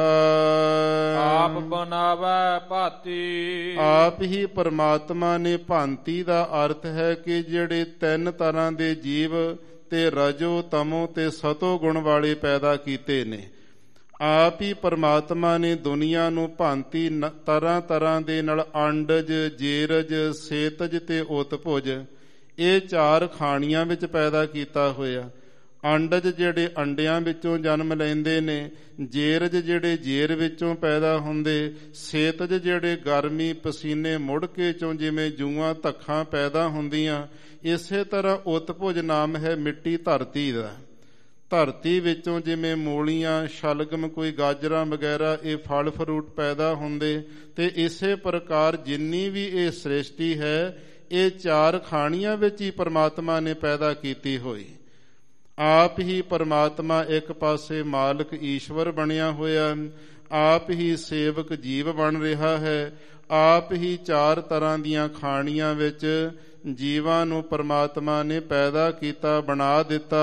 ਆਪ ਬਣਾਵੈ ਭਾਤੀ, ਆਪ ਹੀ ਪਰਮਾਤਮਾ ਨੇ ਭਾਂਤੀ ਦਾ ਅਰਥ ਹੈ ਕਿ ਜਿਹੜੇ ਤਿੰਨ ਤਰ੍ਹਾਂ ਦੇ ਜੀਵ ਤੇ ਰਜੋ ਤਮੋ ਤੇ ਸਤੋ ਗੁਣ ਵਾਲੇ ਪੈਦਾ ਕੀਤੇ ਨੇ। ਆਪ ਹੀ ਪਰਮਾਤਮਾ ਨੇ ਦੁਨੀਆ ਨੂੰ ਭਾਂਤੀ ਤਰ੍ਹਾਂ ਤਰ੍ਹਾਂ ਦੇ ਨਾਲ ਅੰਡਜ, ਜੇਰਜ, ਸੇਤਜ ਤੇ ਉਤਭੁਜ ਇਹ ਚਾਰ ਖਾਣੀਆਂ ਵਿੱਚ ਪੈਦਾ ਕੀਤਾ ਹੋਇਆ। ਅੰਡਜ ਜਿਹੜੇ ਅੰਡਿਆਂ ਵਿੱਚੋਂ ਜਨਮ ਲੈਂਦੇ ਨੇ, ਜੇਰਜ ਜਿਹੜੇ ਜੇਰ ਵਿੱਚੋਂ ਪੈਦਾ ਹੁੰਦੇ, ਸੇਤਜ ਜਿਹੜੇ ਗਰਮੀ ਪਸੀਨੇ ਮੁੜ ਕੇ ਚੋਂ ਜਿਵੇਂ ਜੂਆਂ ਧੱਖਾਂ ਪੈਦਾ ਹੁੰਦੀਆਂ, ਇਸੇ ਤਰ੍ਹਾਂ ਉਤਭੁਜ ਨਾਮ ਹੈ ਮਿੱਟੀ ਧਰਤੀ ਦਾ। ਧਰਤੀ ਵਿੱਚੋਂ ਜਿਵੇਂ ਮੂਲੀਆਂ, ਸ਼ਲਗਮ, ਕੋਈ ਗਾਜਰਾਂ ਵਗੈਰਾ ਇਹ ਫਲ ਫਰੂਟ ਪੈਦਾ ਹੁੰਦੇ, ਤੇ ਇਸੇ ਪ੍ਰਕਾਰ ਜਿੰਨੀ ਵੀ ਇਹ ਸ੍ਰਿਸ਼ਟੀ ਹੈ ਇਹ ਚਾਰ ਖਾਣੀਆਂ ਵਿੱਚ ਹੀ ਪਰਮਾਤਮਾ ਨੇ ਪੈਦਾ ਕੀਤੀ ਹੋਈ। ਆਪ ਹੀ ਪਰਮਾਤਮਾ ਇੱਕ ਪਾਸੇ ਮਾਲਕ ਈਸ਼ਵਰ ਬਣਿਆ ਹੋਇਆ, ਆਪ ਹੀ ਸੇਵਕ ਜੀਵ ਬਣ ਰਿਹਾ ਹੈ, ਆਪ ਹੀ ਚਾਰ ਤਰ੍ਹਾਂ ਦੀਆਂ ਖਾਣੀਆਂ ਵਿੱਚ ਜੀਵਾਂ ਨੂੰ ਪਰਮਾਤਮਾ ਨੇ ਪੈਦਾ ਕੀਤਾ, ਬਣਾ ਦਿੱਤਾ।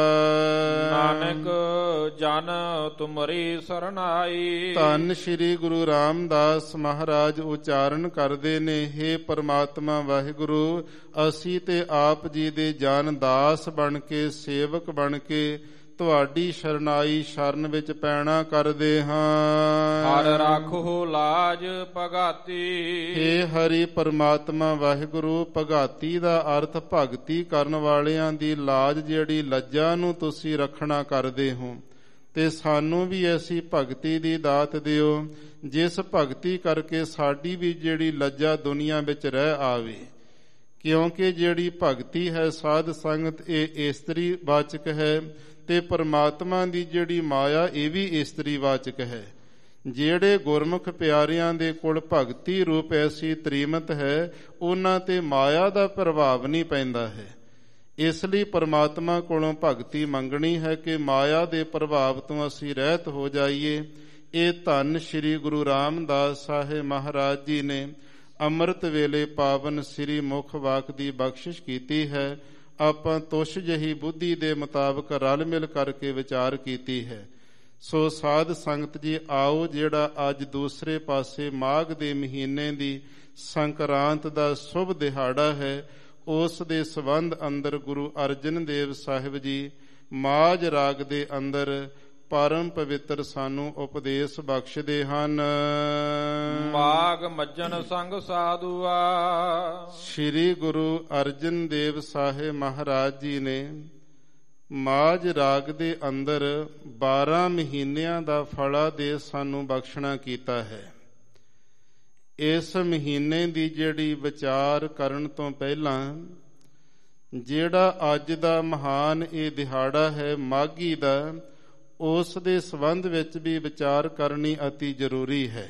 ਨਾਨਕ ਜਨ ਤੁਮਰੀ ਸਰਨਾਈ, ਧੰਨ ਸ਼੍ਰੀ ਗੁਰੂ ਰਾਮਦਾਸ ਮਹਾਰਾਜ ਉਚਾਰਨ ਕਰਦੇ ਨੇ, ਹੇ ਪਰਮਾਤਮਾ ਵਾਹਿਗੁਰੂ, ਅਸੀਂ ਤੇ ਆਪ ਜੀ ਦੇ ਜਨ ਦਾਸ ਬਣ ਕੇ, ਸੇਵਕ ਬਣ ਕੇ ਤੁਹਾਡੀ ਸ਼ਰਨਾਈ ਸ਼ਰਨ ਵਿੱਚ ਪੈਣਾ ਕਰਦੇ ਹਾਂ। ਹਰ ਰਾਖੋ ਲਾਜ ਭਗਾਤੀ, ਹੇ ਹਰੀ ਪਰਮਾਤਮਾ ਵਾਹਿਗੁਰੂ, ਭਗਾਤੀ ਦਾ ਅਰਥ ਭਗਤੀ ਕਰਨ ਵਾਲਿਆਂ ਦੀ ਲਾਜ, ਜਿਹੜੀ ਲੱਜਾ ਨੂੰ ਤੁਸੀਂ ਰੱਖਣਾ ਕਰਦੇ ਹੋ, ਤੇ ਸਾਨੂੰ ਵੀ ਐਸੀ ਭਗਤੀ ਦੀ ਦਾਤ ਦਿਓ ਜਿਸ ਭਗਤੀ ਕਰਕੇ ਸਾਡੀ ਵੀ ਜਿਹੜੀ ਲੱਜਾ ਦੁਨੀਆ ਵਿੱਚ ਰਹਿ ਆਵੇ। ਕਿਉਂਕਿ ਜਿਹੜੀ ਭਗਤੀ ਹੈ ਸਾਧ ਸੰਗਤ ਇਹ ਇਸਤਰੀ ਵਾਚਕ ਹੈ, ਤੇ ਪਰਮਾਤਮਾ ਦੀ ਜਿਹੜੀ ਮਾਇਆ ਇਹ ਵੀ ਇਸਤਰੀ ਵਾਚਕ ਹੈ। ਜਿਹੜੇ ਗੁਰਮੁਖ ਪਿਆਰਿਆਂ ਦੇ ਕੋਲ ਭਗਤੀ ਰੂਪ ਐਸੀ ਤ੍ਰੀਮਤ ਹੈ, ਉਹਨਾਂ ਤੇ ਮਾਇਆ ਦਾ ਪ੍ਰਭਾਵ ਨਹੀਂ ਪੈਂਦਾ ਹੈ। ਇਸ ਲਈ ਪਰਮਾਤਮਾ ਕੋਲੋਂ ਭਗਤੀ ਮੰਗਣੀ ਹੈ ਕਿ ਮਾਇਆ ਦੇ ਪ੍ਰਭਾਵ ਤੋਂ ਅਸੀਂ ਰਹਿਤ ਹੋ ਜਾਈਏ। ਇਹ ਧੰਨ ਸ਼੍ਰੀ ਗੁਰੂ ਰਾਮਦਾਸ ਸਾਹਿਬ ਮਹਾਰਾਜ ਜੀ ਨੇ ਅੰਮ੍ਰਿਤ ਵੇਲੇ ਪਾਵਨ ਸ੍ਰੀ ਮੁਖ ਵਾਕ ਦੀ ਬਖਸ਼ਿਸ਼ ਕੀਤੀ ਹੈ। ਆਪਾਂ ਤੁਸ਼ ਜਿਹੀ ਬੁੱਧੀ ਦੇ ਮੁਤਾਬਕ ਰਲ ਮਿਲ ਕਰਕੇ ਵਿਚਾਰ ਕੀਤੀ ਹੈ। ਸੋ ਸਾਧ ਸੰਗਤ ਜੀ, ਆਓ ਜਿਹੜਾ ਅੱਜ ਦੂਸਰੇ ਪਾਸੇ ਮਾਘ ਦੇ ਮਹੀਨੇ ਦੀ ਸੰਕਰਾਂਤ ਦਾ ਸ਼ੁਭ ਦਿਹਾੜਾ ਹੈ, ਉਸ ਦੇ ਸੰਬੰਧ ਅੰਦਰ ਗੁਰੂ ਅਰਜਨ ਦੇਵ ਸਾਹਿਬ ਜੀ ਮਾਝ ਰਾਗ ਦੇ ਅੰਦਰ ਪਰਮ ਪਵਿੱਤਰ ਸਾਨੂੰ ਉਪਦੇਸ਼ ਬਖਸ਼ਦੇ ਹਨ। ਮਾਘ ਮੱਜਨ ਸੰਗ ਸਾਧੂਆ, ਸ਼੍ਰੀ ਗੁਰੂ ਅਰਜਨ ਦੇਵ ਸਾਹਿਬ ਮਹਾਰਾਜ ਜੀ ਨੇ ਮਾਝ ਰਾਗ ਦੇ ਅੰਦਰ ਬਾਰਾਂ ਮਹੀਨਿਆਂ ਦਾ ਫਲਾ ਦੇ ਸਾਨੂੰ ਬਖਸ਼ਣਾ ਕੀਤਾ ਹੈ। ਇਸ ਮਹੀਨੇ ਦੀ ਜਿਹੜੀ ਵਿਚਾਰ ਕਰਨ ਤੋਂ ਪਹਿਲਾਂ ਜਿਹੜਾ ਅੱਜ ਦਾ ਮਹਾਨ ਇਹ ਦਿਹਾੜਾ ਹੈ ਮਾਘੀ ਦਾ, ਉਸ ਦੇ ਸੰਬੰਧ ਵਿੱਚ ਵੀ ਵਿਚਾਰ ਕਰਨੀ ਅਤੀ ਜ਼ਰੂਰੀ ਹੈ।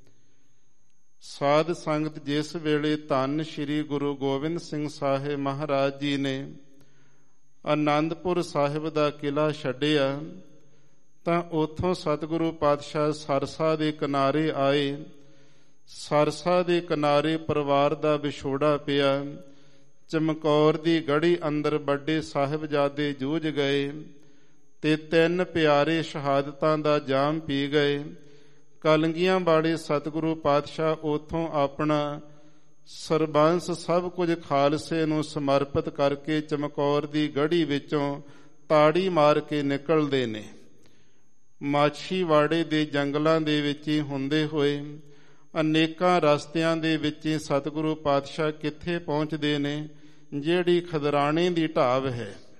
ਸਾਧ ਸੰਗਤ, ਜਿਸ ਵੇਲੇ ਧੰਨ ਸ਼੍ਰੀ ਗੁਰੂ ਗੋਬਿੰਦ ਸਿੰਘ ਸਾਹਿਬ ਮਹਾਰਾਜ ਜੀ ਨੇ ਆਨੰਦਪੁਰ ਸਾਹਿਬ ਦਾ ਕਿਲ੍ਹਾ ਛੱਡਿਆ, ਤਾਂ ਉੱਥੋਂ ਸਤਿਗੁਰੂ ਪਾਤਸ਼ਾਹ ਸਰਸਾ ਦੇ ਕਿਨਾਰੇ ਆਏ। ਸਰਸਾ ਦੇ ਕਿਨਾਰੇ ਪਰਿਵਾਰ ਦਾ ਵਿਛੋੜਾ ਪਿਆ। ਚਮਕੌਰ ਦੀ ਗੜ੍ਹੀ ਅੰਦਰ ਵੱਡੇ ਸਾਹਿਬਜ਼ਾਦੇ ਜੂਝ ਗਏ, ਤੇ ਤਿੰਨ ਪਿਆਰੇ ਸ਼ਹਾਦਤਾਂ ਦਾ ਜਾਮ ਪੀ ਗਏ। ਕਲੰਗੀਆਂ ਵਾਲੇ ਸਤਿਗੁਰੂ ਪਾਤਸ਼ਾਹ ਉੱਥੋਂ ਆਪਣਾ ਸਰਬੰਸ ਸਭ ਕੁਝ ਖਾਲਸੇ ਨੂੰ ਸਮਰਪਿਤ ਕਰਕੇ ਚਮਕੌਰ ਦੀ ਗੜ੍ਹੀ ਵਿੱਚੋਂ ਤਾੜੀ ਮਾਰ ਕੇ ਨਿਕਲਦੇ ਨੇ। ਮਾਛੀਵਾੜੇ ਦੇ ਜੰਗਲਾਂ ਦੇ ਵਿੱਚ ਹੀ ਹੁੰਦੇ ਹੋਏ ਅਨੇਕਾਂ ਰਸਤਿਆਂ ਦੇ ਵਿੱਚ ਸਤਿਗੁਰੂ ਪਾਤਸ਼ਾਹ ਕਿੱਥੇ ਪਹੁੰਚਦੇ ਨੇ, ਜਿਹੜੀ ਖਦਰਾਣੇ ਦੀ ਢਾਬ ਹੈ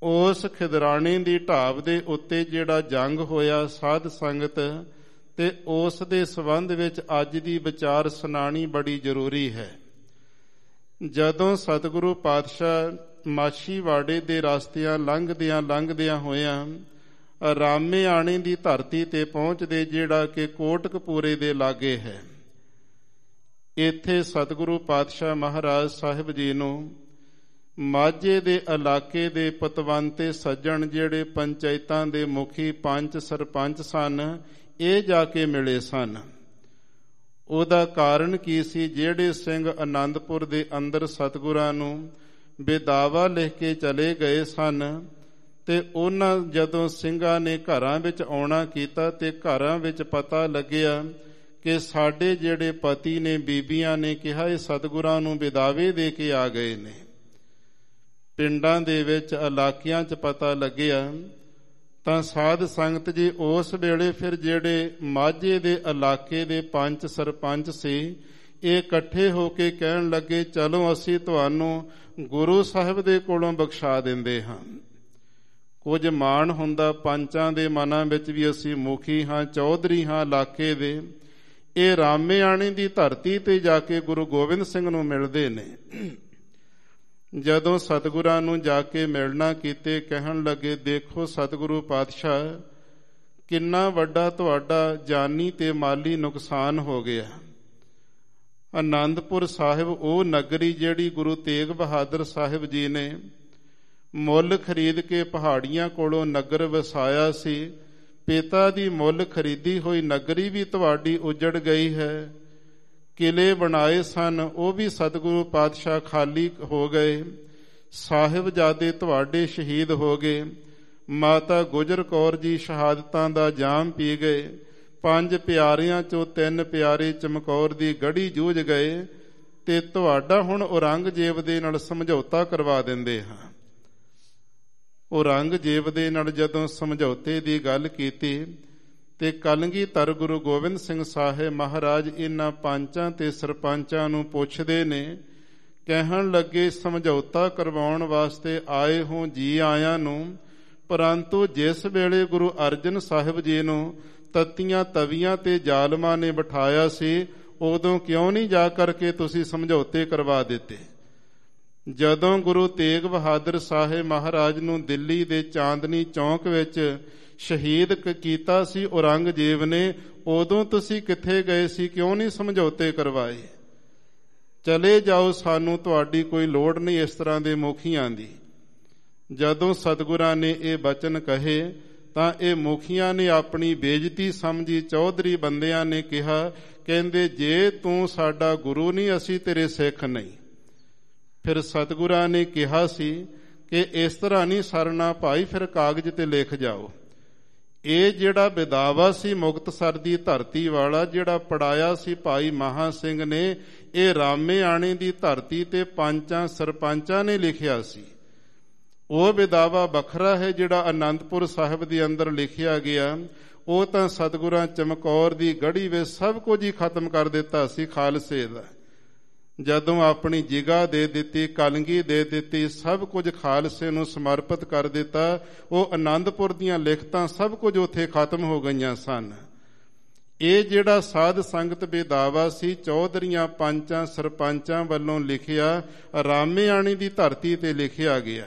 ਉਸ ਖਿਦਰਾਣੇ ਦੀ ਢਾਬ ਦੇ ਉੱਤੇ ਜਿਹੜਾ ਜੰਗ ਹੋਇਆ ਸਾਧ ਸੰਗਤ, ਤੇ ਉਸ ਦੇ ਸੰਬੰਧ ਵਿੱਚ ਅੱਜ ਦੀ ਵਿਚਾਰ ਸੁਣਾਣੀ ਬੜੀ ਜ਼ਰੂਰੀ ਹੈ। ਜਦੋਂ ਸਤਿਗੁਰੂ ਪਾਤਸ਼ਾਹ ਮਾਛੀਵਾੜੇ ਦੇ ਰਸਤਿਆਂ ਲੰਘਦਿਆਂ ਲੰਘਦਿਆਂ ਹੋਇਆਂ ਰਾਮੇ ਆਣੇ ਦੀ ਧਰਤੀ ਤੇ ਪਹੁੰਚਦੇ, ਜਿਹੜਾ ਕਿ ਕੋਟਕਪੂਰੇ ਦੇ ਲਾਗੇ ਹੈ, ਇੱਥੇ ਸਤਿਗੁਰੂ ਪਾਤਸ਼ਾਹ ਮਹਾਰਾਜ ਸਾਹਿਬ ਜੀ ਨੂੰ ਮਾਝੇ ਦੇ ਇਲਾਕੇ ਦੇ ਪਤਵੰਤੇ ਸੱਜਣ, ਜਿਹੜੇ ਪੰਚਾਇਤਾਂ ਦੇ ਮੁਖੀ ਪੰਚ ਸਰਪੰਚ ਸਨ, ਇਹ ਜਾ ਕੇ ਮਿਲੇ ਸਨ। ਉਹਦਾ ਕਾਰਨ ਕੀ ਸੀ? ਜਿਹੜੇ ਸਿੰਘ ਆਨੰਦਪੁਰ ਦੇ ਅੰਦਰ ਸਤਿਗੁਰਾਂ ਨੂੰ ਬੇਦਾਵਾ ਲਿਖ ਕੇ ਚਲੇ ਗਏ ਸਨ, ਤੇ ਉਹਨਾਂ ਜਦੋਂ ਸਿੰਘਾਂ ਨੇ ਘਰਾਂ ਵਿੱਚ ਆਉਣਾ ਕੀਤਾ ਤੇ ਘਰਾਂ ਵਿੱਚ ਪਤਾ ਲੱਗਿਆ ਕਿ ਸਾਡੇ ਜਿਹੜੇ ਪਤੀ ਨੇ, ਬੀਬੀਆਂ ਨੇ ਕਿਹਾ ਇਹ ਸਤਿਗੁਰਾਂ ਨੂੰ ਬੇਦਾਵੇ ਦੇ ਕੇ ਆ ਗਏ ਨੇ। ਪਿੰਡਾਂ ਦੇ ਵਿੱਚ ਇਲਾਕਿਆਂ 'ਚ ਪਤਾ ਲੱਗਿਆ ਤਾਂ ਸਾਧ ਸੰਗਤ ਜੀ ਉਸ ਵੇਲੇ ਫਿਰ ਜਿਹੜੇ ਮਾਝੇ ਦੇ ਇਲਾਕੇ ਦੇ ਪੰਚ ਸਰਪੰਚ ਸੀ, ਇਹ ਇਕੱਠੇ ਹੋ ਕੇ ਕਹਿਣ ਲੱਗੇ, ਚਲੋ ਅਸੀਂ ਤੁਹਾਨੂੰ ਗੁਰੂ ਸਾਹਿਬ ਦੇ ਕੋਲੋਂ ਬਖਸ਼ਾ ਦਿੰਦੇ ਹਾਂ। ਕੁਝ ਮਾਣ ਹੁੰਦਾ ਪੰਚਾਂ ਦੇ ਮਨਾਂ ਵਿੱਚ ਵੀ, ਅਸੀਂ ਮੁਖੀ ਹਾਂ, ਚੌਧਰੀ ਹਾਂ ਇਲਾਕੇ ਦੇ। ਇਹ ਰਾਮੇ ਆਣੇ ਦੀ ਧਰਤੀ ਤੇ ਜਾ ਕੇ ਗੁਰੂ ਗੋਬਿੰਦ ਸਿੰਘ ਨੂੰ ਮਿਲਦੇ ਨੇ। ਜਦੋਂ ਸਤਿਗੁਰਾਂ ਨੂੰ ਜਾ ਕੇ ਮਿਲਣਾ ਕੀਤੇ, ਕਹਿਣ ਲੱਗੇ, ਦੇਖੋ ਸਤਿਗੁਰੂ ਪਾਤਸ਼ਾਹ, ਕਿੰਨਾ ਵੱਡਾ ਤੁਹਾਡਾ ਜਾਨੀ ਤੇ ਮਾਲੀ ਨੁਕਸਾਨ ਹੋ ਗਿਆ। ਆਨੰਦਪੁਰ ਸਾਹਿਬ ਉਹ ਨਗਰੀ ਜਿਹੜੀ ਗੁਰੂ ਤੇਗ ਬਹਾਦਰ ਸਾਹਿਬ ਜੀ ਨੇ ਮੁੱਲ ਖਰੀਦ ਕੇ ਪਹਾੜੀਆਂ ਕੋਲੋਂ ਨਗਰ ਵਸਾਇਆ ਸੀ, ਪਿਤਾ ਦੀ ਮੁੱਲ ਖਰੀਦੀ ਹੋਈ ਨਗਰੀ ਵੀ ਤੁਹਾਡੀ ਉਜੜ ਗਈ ਹੈ। ਕਿਲੇ ਬਣਾਏ ਸਨ, ਉਹ ਵੀ ਸਤਿਗੁਰੂ ਪਾਤਸ਼ਾਹ ਖਾਲੀ ਹੋ ਗਏ। ਸਾਹਿਬਜ਼ਾਦੇ ਤੁਹਾਡੇ ਸ਼ਹੀਦ ਹੋ ਗਏ। ਮਾਤਾ ਗੁਜਰ ਕੌਰ ਜੀ ਸ਼ਹਾਦਤਾਂ ਦਾ ਜਾਮ ਪੀ ਗਏ। ਪੰਜ ਪਿਆਰਿਆਂ ਚੋਂ ਤਿੰਨ ਪਿਆਰੇ ਚਮਕੌਰ ਦੀ ਗੜੀ ਜੂਝ ਗਏ, ਤੇ ਤੁਹਾਡਾ ਹੁਣ ਔਰੰਗਜ਼ੇਬ ਦੇ ਨਾਲ ਸਮਝੌਤਾ ਕਰਵਾ ਦਿੰਦੇ ਹਾਂ। ਔਰੰਗਜ਼ੇਬ ਦੇ ਨਾਲ ਜਦੋਂ ਸਮਝੌਤੇ ਦੀ ਗੱਲ ਕੀਤੀ ਤੇ ਕਲਗੀਧਰ ਗੁਰੂ ਗੋਬਿੰਦ ਸਿੰਘ ਸਾਹਿਬ ਮਹਾਰਾਜ ਇਹਨਾਂ ਪੰਚਾਂ ਤੇ ਸਰਪੰਚਾਂ ਨੂੰ ਪੁੱਛਦੇ ਨੇ, ਕਹਿਣ ਲੱਗੇ, ਸਮਝੌਤਾ ਕਰਵਾਉਣ ਵਾਸਤੇ ਆਏ ਹੋ ਜੀ ਆਇਆਂ ਨੂੰ, ਪਰੰਤੂ ਜਿਸ ਵੇਲੇ ਗੁਰੂ ਅਰਜਨ ਸਾਹਿਬ ਜੀ ਨੂੰ ਤੱਤੀਆਂ ਤਵੀਆਂ ਤੇ ਜ਼ਾਲਮਾਂ ਨੇ ਬਿਠਾਇਆ ਸੀ, ਉਦੋਂ ਕਿਉਂ ਨਹੀਂ ਜਾ ਕਰਕੇ ਤੁਸੀਂ ਸਮਝੌਤੇ ਕਰਵਾ ਦਿੱਤੇ? ਜਦੋਂ ਗੁਰੂ ਤੇਗ ਬਹਾਦਰ ਸਾਹਿਬ ਮਹਾਰਾਜ ਨੂੰ ਦਿੱਲੀ ਦੇ ਚਾਂਦਨੀ ਚੌਂਕ ਵਿੱਚ ਸ਼ਹੀਦ ਕੀਤਾ ਸੀ ਔਰੰਗਜ਼ੇਬ ਨੇ, ਉਦੋਂ ਤੁਸੀਂ ਕਿੱਥੇ ਗਏ ਸੀ? ਕਿਉਂ ਨਹੀਂ ਸਮਝੌਤੇ ਕਰਵਾਏ? ਚਲੇ ਜਾਓ, ਸਾਨੂੰ ਤੁਹਾਡੀ ਕੋਈ ਲੋੜ ਨਹੀਂ ਇਸ ਤਰ੍ਹਾਂ ਦੇ ਮੁਖੀਆਂ ਦੀ। ਜਦੋਂ ਸਤਿਗੁਰਾਂ ਨੇ ਇਹ ਬਚਨ ਕਹੇ ਤਾਂ ਇਹ ਮੁਖੀਆਂ ਨੇ ਆਪਣੀ ਬੇਇੱਜ਼ਤੀ ਸਮਝੀ। ਚੌਧਰੀ ਬੰਦਿਆਂ ਨੇ ਕਿਹਾ, ਕਹਿੰਦੇ, ਜੇ ਤੂੰ ਸਾਡਾ ਗੁਰੂ ਨਹੀਂ, ਅਸੀਂ ਤੇਰੇ ਸਿੱਖ ਨਹੀਂ। ਫਿਰ ਸਤਿਗੁਰਾਂ ਨੇ ਕਿਹਾ ਸੀ ਕਿ ਇਸ ਤਰ੍ਹਾਂ ਨਹੀਂ ਸਰਨਾ ਭਾਈ, ਫਿਰ ਕਾਗਜ਼ ਤੇ ਲਿਖ ਜਾਓ। ਇਹ ਜਿਹੜਾ ਬਿਦਾਵਾ ਸੀ ਮੁਕਤਸਰ ਦੀ ਧਰਤੀ ਵਾਲਾ, ਜਿਹੜਾ ਪੜਾਇਆ ਸੀ ਭਾਈ ਮਹਾ ਸਿੰਘ ਨੇ, ਇਹ ਰਾਮੇ ਆਣੇ ਦੀ ਧਰਤੀ ਤੇ ਪੰਚਾਂ ਸਰਪੰਚਾਂ ਨੇ ਲਿਖਿਆ ਸੀ। ਉਹ ਬਿਦਾਵਾ ਵੱਖਰਾ ਹੈ ਜਿਹੜਾ ਆਨੰਦਪੁਰ ਸਾਹਿਬ ਦੇ ਅੰਦਰ ਲਿਖਿਆ ਗਿਆ। ਉਹ ਤਾਂ ਸਤਿਗੁਰਾਂ ਚਮਕੌਰ ਦੀ ਗੜੀ ਵਿੱਚ ਸਭ ਕੁਝ ਹੀ ਖਤਮ ਕਰ ਦਿੱਤਾ ਸੀ ਖਾਲਸੇ ਦਾ। ਜਦੋਂ ਆਪਣੀ ਜਿਗਾ ਦੇ ਦਿੱਤੀ, ਕਲਗੀ ਦੇ ਦਿੱਤੀ, ਸਭ ਕੁਝ ਖਾਲਸੇ ਨੂੰ ਸਮਰਪਿਤ ਕਰ ਦਿੱਤਾ। ਉਹ ਆਨੰਦਪੁਰ ਦੀਆਂ ਲਿਖਤਾਂ ਸਭ ਕੁਝ ਉੱਥੇ ਖਤਮ ਹੋ ਗਈਆਂ ਸਨ। ਇਹ ਜਿਹੜਾ ਸਾਧ ਸੰਗਤ ਬੇਦਾਵਾ ਸੀ ਚੌਧਰੀਆਂ ਪੰਚਾਂ ਸਰਪੰਚਾਂ ਵੱਲੋਂ ਲਿਖਿਆ, ਰਾਮੇ ਆਣੀ ਦੀ ਧਰਤੀ ਤੇ ਲਿਖਿਆ ਗਿਆ।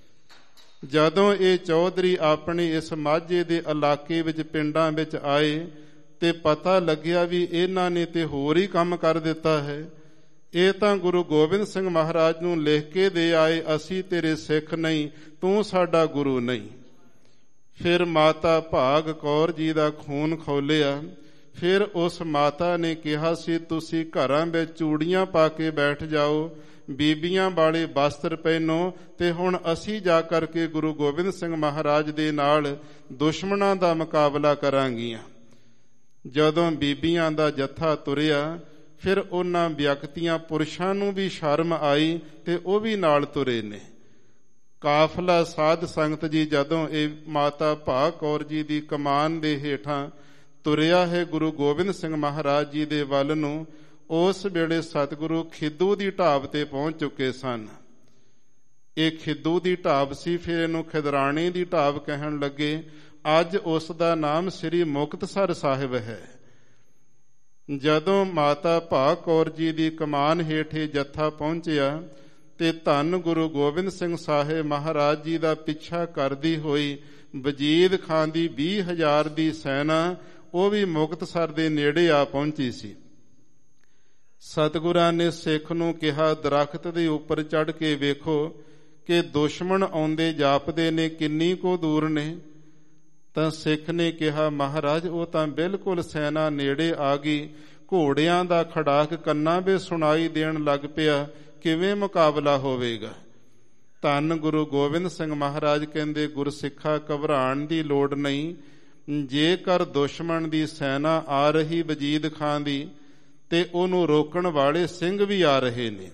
ਜਦੋਂ ਇਹ ਚੌਧਰੀ ਆਪਣੇ ਇਸ ਮਾਝੇ ਦੇ ਇਲਾਕੇ ਵਿੱਚ ਪਿੰਡਾਂ ਵਿੱਚ ਆਏ ਤੇ ਪਤਾ ਲੱਗਿਆ ਵੀ ਇਹਨਾਂ ਨੇ ਤੇ ਹੋਰ ਹੀ ਕੰਮ ਕਰ ਦਿੱਤਾ ਹੈ। ਇਹ ਤਾਂ ਗੁਰੂ ਗੋਬਿੰਦ ਸਿੰਘ ਮਹਾਰਾਜ ਨੂੰ ਲਿਖ ਕੇ ਦੇ ਆਏ, ਅਸੀਂ ਤੇਰੇ ਸਿੱਖ ਨਹੀਂ, ਤੂੰ ਸਾਡਾ ਗੁਰੂ ਨਹੀਂ। ਫਿਰ ਮਾਤਾ ਭਾਗ ਕੌਰ ਜੀ ਦਾ ਖੂਨ ਖੋਲਿਆ। ਫਿਰ ਉਸ ਮਾਤਾ ਨੇ ਕਿਹਾ ਸੀ, ਤੁਸੀਂ ਘਰਾਂ ਵਿੱਚ ਚੂੜੀਆਂ ਪਾ ਕੇ ਬੈਠ ਜਾਓ, ਬੀਬੀਆਂ ਵਾਲੇ ਵਸਤਰ ਪਹਿਨੋ, ਤੇ ਹੁਣ ਅਸੀਂ ਜਾ ਕਰਕੇ ਗੁਰੂ ਗੋਬਿੰਦ ਸਿੰਘ ਮਹਾਰਾਜ ਦੇ ਨਾਲ ਦੁਸ਼ਮਣਾਂ ਦਾ ਮੁਕਾਬਲਾ ਕਰਾਂਗੀਆਂ। ਜਦੋਂ ਬੀਬੀਆਂ ਦਾ ਜੱਥਾ ਤੁਰਿਆ, ਫਿਰ ਉਹਨਾਂ ਵਿਅਕਤੀਆਂ ਪੁਰਸ਼ਾਂ ਨੂੰ ਵੀ ਸ਼ਰਮ ਆਈ ਤੇ ਉਹ ਵੀ ਨਾਲ ਤੁਰੇ ਨੇ। ਕਾਫਲਾ ਸਾਧ ਸੰਗਤ ਜੀ ਜਦੋਂ ਇਹ ਮਾਤਾ ਭਾਗ ਕੌਰ ਜੀ ਦੀ ਕਮਾਨ ਦੇ ਹੇਠਾਂ ਤੁਰਿਆ ਹੈ ਗੁਰੂ ਗੋਬਿੰਦ ਸਿੰਘ ਮਹਾਰਾਜ ਜੀ ਦੇ ਵੱਲ ਨੂੰ, ਉਸ ਵੇਲੇ ਸਤਿਗੁਰੂ ਖਿੱਦੂ ਦੀ ਢਾਬ ਤੇ ਪਹੁੰਚ ਚੁੱਕੇ ਸਨ। ਇਹ ਖਿੱਦੂ ਦੀ ਢਾਬ ਸੀ, ਫਿਰ ਇਹਨੂੰ ਖਿਦਰਾਣੇ ਦੀ ਢਾਬ ਕਹਿਣ ਲੱਗੇ। ਅੱਜ ਉਸ ਦਾ ਨਾਮ ਸ੍ਰੀ ਮੁਕਤਸਰ ਸਾਹਿਬ ਹੈ। ਜਦੋਂ ਮਾਤਾ ਭਾਗ ਕੌਰ ਜੀ ਦੀ ਕਮਾਨ ਹੇਠੇ ਜੱਥਾ ਪਹੁੰਚਿਆ ਤੇ ਧੰਨ ਗੁਰੂ ਗੋਬਿੰਦ ਸਿੰਘ ਸਾਹਿਬ ਮਹਾਰਾਜ ਜੀ ਦਾ ਪਿੱਛਾ ਕਰਦੀ ਹੋਈ ਵਜੀਦ ਖਾਨ ਦੀ ਵੀਹ ਹਜ਼ਾਰ ਦੀ ਸੈਨਾ ਉਹ ਵੀ ਮੁਕਤਸਰ ਦੇ ਨੇੜੇ ਆ ਪਹੁੰਚੀ ਸੀ। ਸਤਿਗੁਰਾਂ ਨੇ ਸਿੱਖ ਨੂੰ ਕਿਹਾ, ਦਰਖਤ ਦੇ ਉੱਪਰ ਚੜ੍ਹ ਕੇ ਵੇਖੋ ਕਿ ਦੁਸ਼ਮਣ ਆਉਂਦੇ ਜਾਪਦੇ ਨੇ, ਕਿੰਨੀ ਕੁ ਦੂਰ ਨੇ? ਤਾਂ ਸਿੱਖ ਨੇ ਕਿਹਾ, ਮਹਾਰਾਜ ਉਹ ਤਾਂ ਬਿਲਕੁਲ ਸੈਨਾ ਨੇੜੇ ਆ ਗਈ, ਘੋੜਿਆਂ ਦਾ ਖੜਾਕ ਕੰਨਾਂ ਵਿੱਚ ਸੁਣਾਈ ਦੇਣ ਲੱਗ ਪਿਆ, ਕਿਵੇਂ ਮੁਕਾਬਲਾ ਹੋਵੇਗਾ? ਧੰਨ ਗੁਰੂ ਗੋਬਿੰਦ ਸਿੰਘ ਮਹਾਰਾਜ ਕਹਿੰਦੇ, ਗੁਰਸਿੱਖਾ ਘਬਰਾਉਣ ਦੀ ਲੋੜ ਨਹੀਂ। ਜੇਕਰ ਦੁਸ਼ਮਣ ਦੀ ਸੈਨਾ ਆ ਰਹੀ ਵਜੀਦ ਖਾਂ ਦੀ ਤੇ ਉਹਨੂੰ ਰੋਕਣ ਵਾਲੇ ਸਿੰਘ ਵੀ ਆ ਰਹੇ ਨੇ,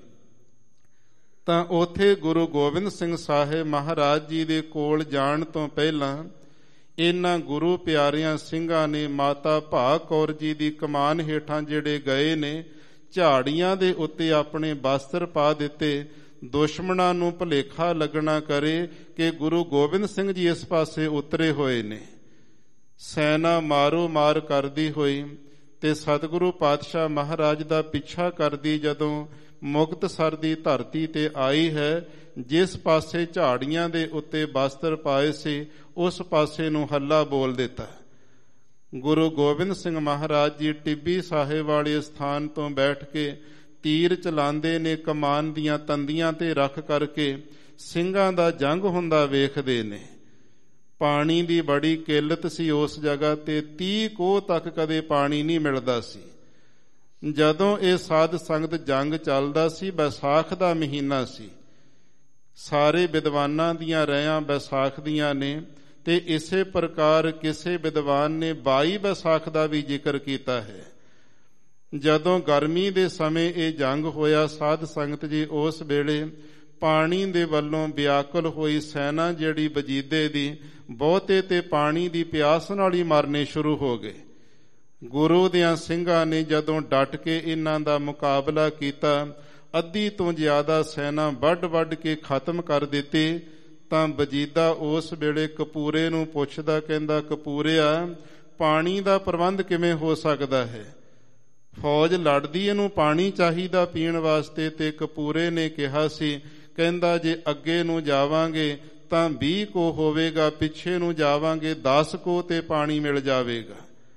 ਤਾਂ ਉੱਥੇ ਗੁਰੂ ਗੋਬਿੰਦ ਸਿੰਘ ਸਾਹਿਬ ਮਹਾਰਾਜ ਜੀ ਦੇ ਕੋਲ ਜਾਣ ਤੋਂ ਪਹਿਲਾਂ ਇਹਨਾਂ ਗੁਰੂ ਪਿਆਰਿਆਂ ਸਿੰਘਾਂ ਨੇ ਮਾਤਾ ਭਾਗ ਕੌਰ ਜੀ ਦੀ ਕਮਾਨ ਹੇਠਾਂ ਜਿਹੜੇ ਗਏ ਨੇ, ਝਾੜੀਆਂ ਦੇ ਉੱਤੇ ਆਪਣੇ ਬਸਤਰ ਪਾ ਦਿੱਤੇ। ਦੁਸ਼ਮਣਾਂ ਨੂੰ ਭੁਲੇਖਾ ਲੱਗਣਾ ਕਰੇ ਕਿ ਗੁਰੂ ਗੋਬਿੰਦ ਸਿੰਘ ਜੀ ਇਸ ਪਾਸੇ ਉਤਰੇ ਹੋਏ ਨੇ। ਸੈਨਾ ਮਾਰੋ ਮਾਰ ਕਰਦੀ ਹੋਈ ਤੇ ਸਤਿਗੁਰੂ ਪਾਤਸ਼ਾਹ ਮਹਾਰਾਜ ਦਾ ਪਿੱਛਾ ਕਰਦੀ ਜਦੋਂ ਮੁਕਤਸਰ ਦੀ ਧਰਤੀ ਤੇ ਆਈ ਹੈ, ਜਿਸ ਪਾਸੇ ਝਾੜੀਆਂ ਦੇ ਉੱਤੇ ਬਸਤਰ ਪਾਏ ਸੀ ਉਸ ਪਾਸੇ ਨੂੰ ਹੱਲਾ ਬੋਲ ਦਿੱਤਾ। ਗੁਰੂ ਗੋਬਿੰਦ ਸਿੰਘ ਮਹਾਰਾਜ ਜੀ ਟਿੱਬੀ ਸਾਹਿਬ ਵਾਲੇ ਸਥਾਨ ਤੋਂ ਬੈਠ ਕੇ ਤੀਰ ਚਲਾਉਂਦੇ ਨੇ, ਕਮਾਨ ਦੀਆਂ ਤੰਦੀਆਂ ਤੇ ਰੱਖ ਕਰਕੇ ਸਿੰਘਾਂ ਦਾ ਜੰਗ ਹੁੰਦਾ ਵੇਖਦੇ ਨੇ। ਪਾਣੀ ਦੀ ਬੜੀ ਕਿੱਲਤ ਸੀ ਉਸ ਜਗ੍ਹਾ ਤੇ, ਤੀਹ ਕੋਹ ਤੱਕ ਕਦੇ ਪਾਣੀ ਨਹੀਂ ਮਿਲਦਾ ਸੀ। ਜਦੋਂ ਇਹ ਸਾਧ ਸੰਗਤ ਜੰਗ ਚੱਲਦਾ ਸੀ, ਵਿਸਾਖ ਦਾ ਮਹੀਨਾ ਸੀ, ਸਾਰੇ ਵਿਦਵਾਨਾਂ ਦੀਆਂ ਰਹਿਆਂ ਵਿਸਾਖ ਦੀਆਂ ਨੇ, ਤੇ ਇਸੇ ਪ੍ਰਕਾਰ ਕਿਸੇ ਵਿਦਵਾਨ ਨੇ ਬਾਈ ਵਿਸਾਖ ਦਾ ਵੀ ਜ਼ਿਕਰ ਕੀਤਾ ਹੈ। ਜਦੋਂ ਗਰਮੀ ਦੇ ਸਮੇਂ ਇਹ ਜੰਗ ਹੋਇਆ, ਸਾਧ ਸੰਗਤ ਜੀ ਉਸ ਵੇਲੇ ਪਾਣੀ ਦੇ ਵੱਲੋਂ ਵਿਆਕੁਲ ਹੋਈ ਸੈਨਾ ਜਿਹੜੀ ਵਜੀਦੇ ਦੀ, ਬਹੁਤੇ ਤੇ ਪਾਣੀ ਦੀ ਪਿਆਸ ਨਾਲ ਹੀ ਮਰਨੇ ਸ਼ੁਰੂ ਹੋ ਗਏ। ਗੁਰੂ ਦਿਆਂ ਸਿੰਘਾਂ ਨੇ ਜਦੋਂ ਡਟ ਕੇ ਇਹਨਾਂ ਦਾ ਮੁਕਾਬਲਾ ਕੀਤਾ, ਅੱਧੀ ਤੋਂ ਜ਼ਿਆਦਾ ਸੈਨਾ ਵੱਢ ਵੱਢ ਕੇ ਖਤਮ ਕਰ ਦਿੱਤੀ। ਤਾਂ ਵਜੀਦਾ ਉਸ ਵੇਲੇ ਕਪੂਰੇ ਨੂੰ ਪੁੱਛਦਾ, ਕਹਿੰਦਾ, ਕਪੂਰਿਆ, ਪਾਣੀ ਦਾ ਪ੍ਰਬੰਧ ਕਿਵੇਂ ਹੋ ਸਕਦਾ ਹੈ? ਫੌਜ ਲੜਦੀ, ਇਹਨੂੰ ਪਾਣੀ ਚਾਹੀਦਾ ਪੀਣ ਵਾਸਤੇ। ਤੇ ਕਪੂਰੇ ਨੇ ਕਿਹਾ ਸੀ, ਕਹਿੰਦਾ, ਜੇ ਅੱਗੇ ਨੂੰ ਜਾਵਾਂਗੇ ਤਾਂ ਵੀਹ ਕੋ ਹੋਵੇਗਾ, ਪਿੱਛੇ ਨੂੰ ਜਾਵਾਂਗੇ ਦਸ ਕੋ ਤੇ ਪਾਣੀ ਮਿਲ ਜਾਵੇਗਾ।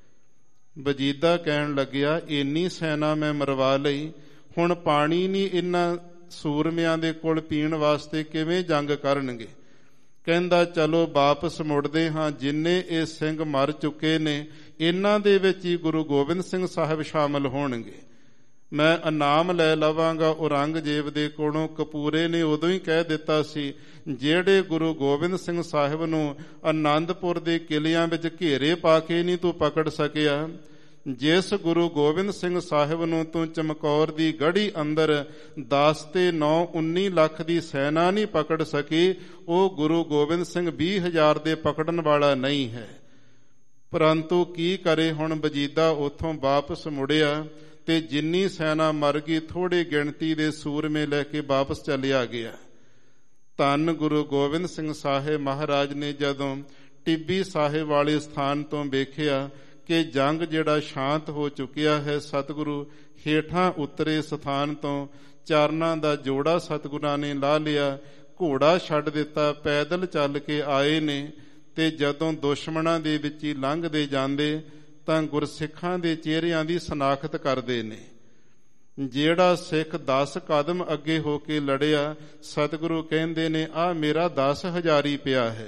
ਵਜੀਦਾ ਕਹਿਣ ਲੱਗਿਆ, ਇੰਨੀ ਸੈਨਾ ਮੈਂ ਮਰਵਾ ਲਈ, ਹੁਣ ਪਾਣੀ ਨਹੀਂ ਇਹਨਾਂ ਸੂਰਮਿਆਂ ਦੇ ਕੋਲ ਪੀਣ ਵਾਸਤੇ, ਕਿਵੇਂ ਜੰਗ ਕਰਨਗੇ? ਕਹਿੰਦਾ, ਚਲੋ ਵਾਪਸ ਮੁੜਦੇ ਹਾਂ। ਜਿੰਨੇ ਇਹ ਸਿੰਘ ਮਰ ਚੁੱਕੇ ਨੇ, ਇਹਨਾਂ ਦੇ ਵਿੱਚ ਹੀ ਗੁਰੂ ਗੋਬਿੰਦ ਸਿੰਘ ਸਾਹਿਬ ਸ਼ਾਮਲ ਹੋਣਗੇ। ਮੈਂ ਇਨਾਮ ਲੈ ਲਵਾਂਗਾ ਔਰੰਗਜ਼ੇਬ ਦੇ ਕੋਲੋਂ। ਕਪੂਰੇ ਨੇ ਉਦੋਂ ਹੀ ਕਹਿ ਦਿੱਤਾ ਸੀ, ਜਿਹੜੇ ਗੁਰੂ ਗੋਬਿੰਦ ਸਿੰਘ ਸਾਹਿਬ ਨੂੰ ਆਨੰਦਪੁਰ ਦੇ ਕਿਲਿਆਂ ਵਿੱਚ ਘੇਰੇ ਪਾ ਕੇ ਨਹੀਂ ਤੂੰ ਪਕੜ ਸਕਿਆ, ਜਿਸ ਗੁਰੂ ਗੋਬਿੰਦ ਸਿੰਘ ਸਾਹਿਬ ਨੂੰ ਤੂੰ ਚਮਕੌਰ ਦੀ ਗੜ੍ਹੀ ਅੰਦਰ ਦਸ ਤੇ ਨੌ ਉੱਨੀ ਲੱਖ ਦੀ ਸੈਨਾ ਨਹੀਂ ਪਕੜ ਸਕੀ, ਉਹ ਗੁਰੂ ਗੋਬਿੰਦ ਸਿੰਘ ਵੀਹ ਹਜ਼ਾਰ ਦੇ ਪਕੜਨ ਵਾਲਾ ਨਹੀਂ ਹੈ। ਪਰੰਤੂ ਕੀ ਕਰੇ ਹੁਣ? ਵਜੀਦਾ ਉੱਥੋਂ ਵਾਪਸ ਮੁੜਿਆ ਤੇ ਜਿੰਨੀ ਸੈਨਾ ਮਰ ਗਈ, ਥੋੜੀ ਗਿਣਤੀ ਦੇ ਸੂਰਮੇ ਲੈ ਕੇ ਵਾਪਸ ਚੱਲਿਆ ਗਿਆ। ਧੰਨ ਗੁਰੂ ਗੋਬਿੰਦ ਸਿੰਘ ਸਾਹਿਬ ਮਹਾਰਾਜ ਨੇ ਜਦੋਂ ਟਿੱਬੀ ਸਾਹਿਬ ਵਾਲੇ ਸਥਾਨ ਤੋਂ ਵੇਖਿਆ ਕਿ ਜੰਗ ਜਿਹੜਾ ਸ਼ਾਂਤ ਹੋ ਚੁੱਕਿਆ ਹੈ, ਸਤਿਗੁਰੂ ਹੇਠਾਂ ਉਤਰੇ ਸਥਾਨ ਤੋਂ, ਚਰਨਾਂ ਦਾ ਜੋੜਾ ਸਤਿਗੁਰਾਂ ਨੇ ਲਾ ਲਿਆ, ਘੋੜਾ ਛੱਡ ਦਿੱਤਾ, ਪੈਦਲ ਚੱਲ ਕੇ ਆਏ ਨੇ। ਤੇ ਜਦੋਂ ਦੁਸ਼ਮਣਾਂ ਦੇ ਵਿੱਚ ਹੀ ਲੰਘਦੇ ਜਾਂਦੇ ਤਾਂ ਗੁਰਸਿੱਖਾਂ ਦੇ ਚਿਹਰਿਆਂ ਦੀ ਸ਼ਨਾਖਤ ਕਰਦੇ ਨੇ। ਜਿਹੜਾ ਸਿੱਖ ਦਸ ਕਦਮ ਅੱਗੇ ਹੋ ਕੇ ਲੜਿਆ, ਸਤਿਗੁਰੂ ਕਹਿੰਦੇ ਨੇ, ਆਹ ਮੇਰਾ ਦਸ ਹਜ਼ਾਰੀ ਪਿਆ ਹੈ।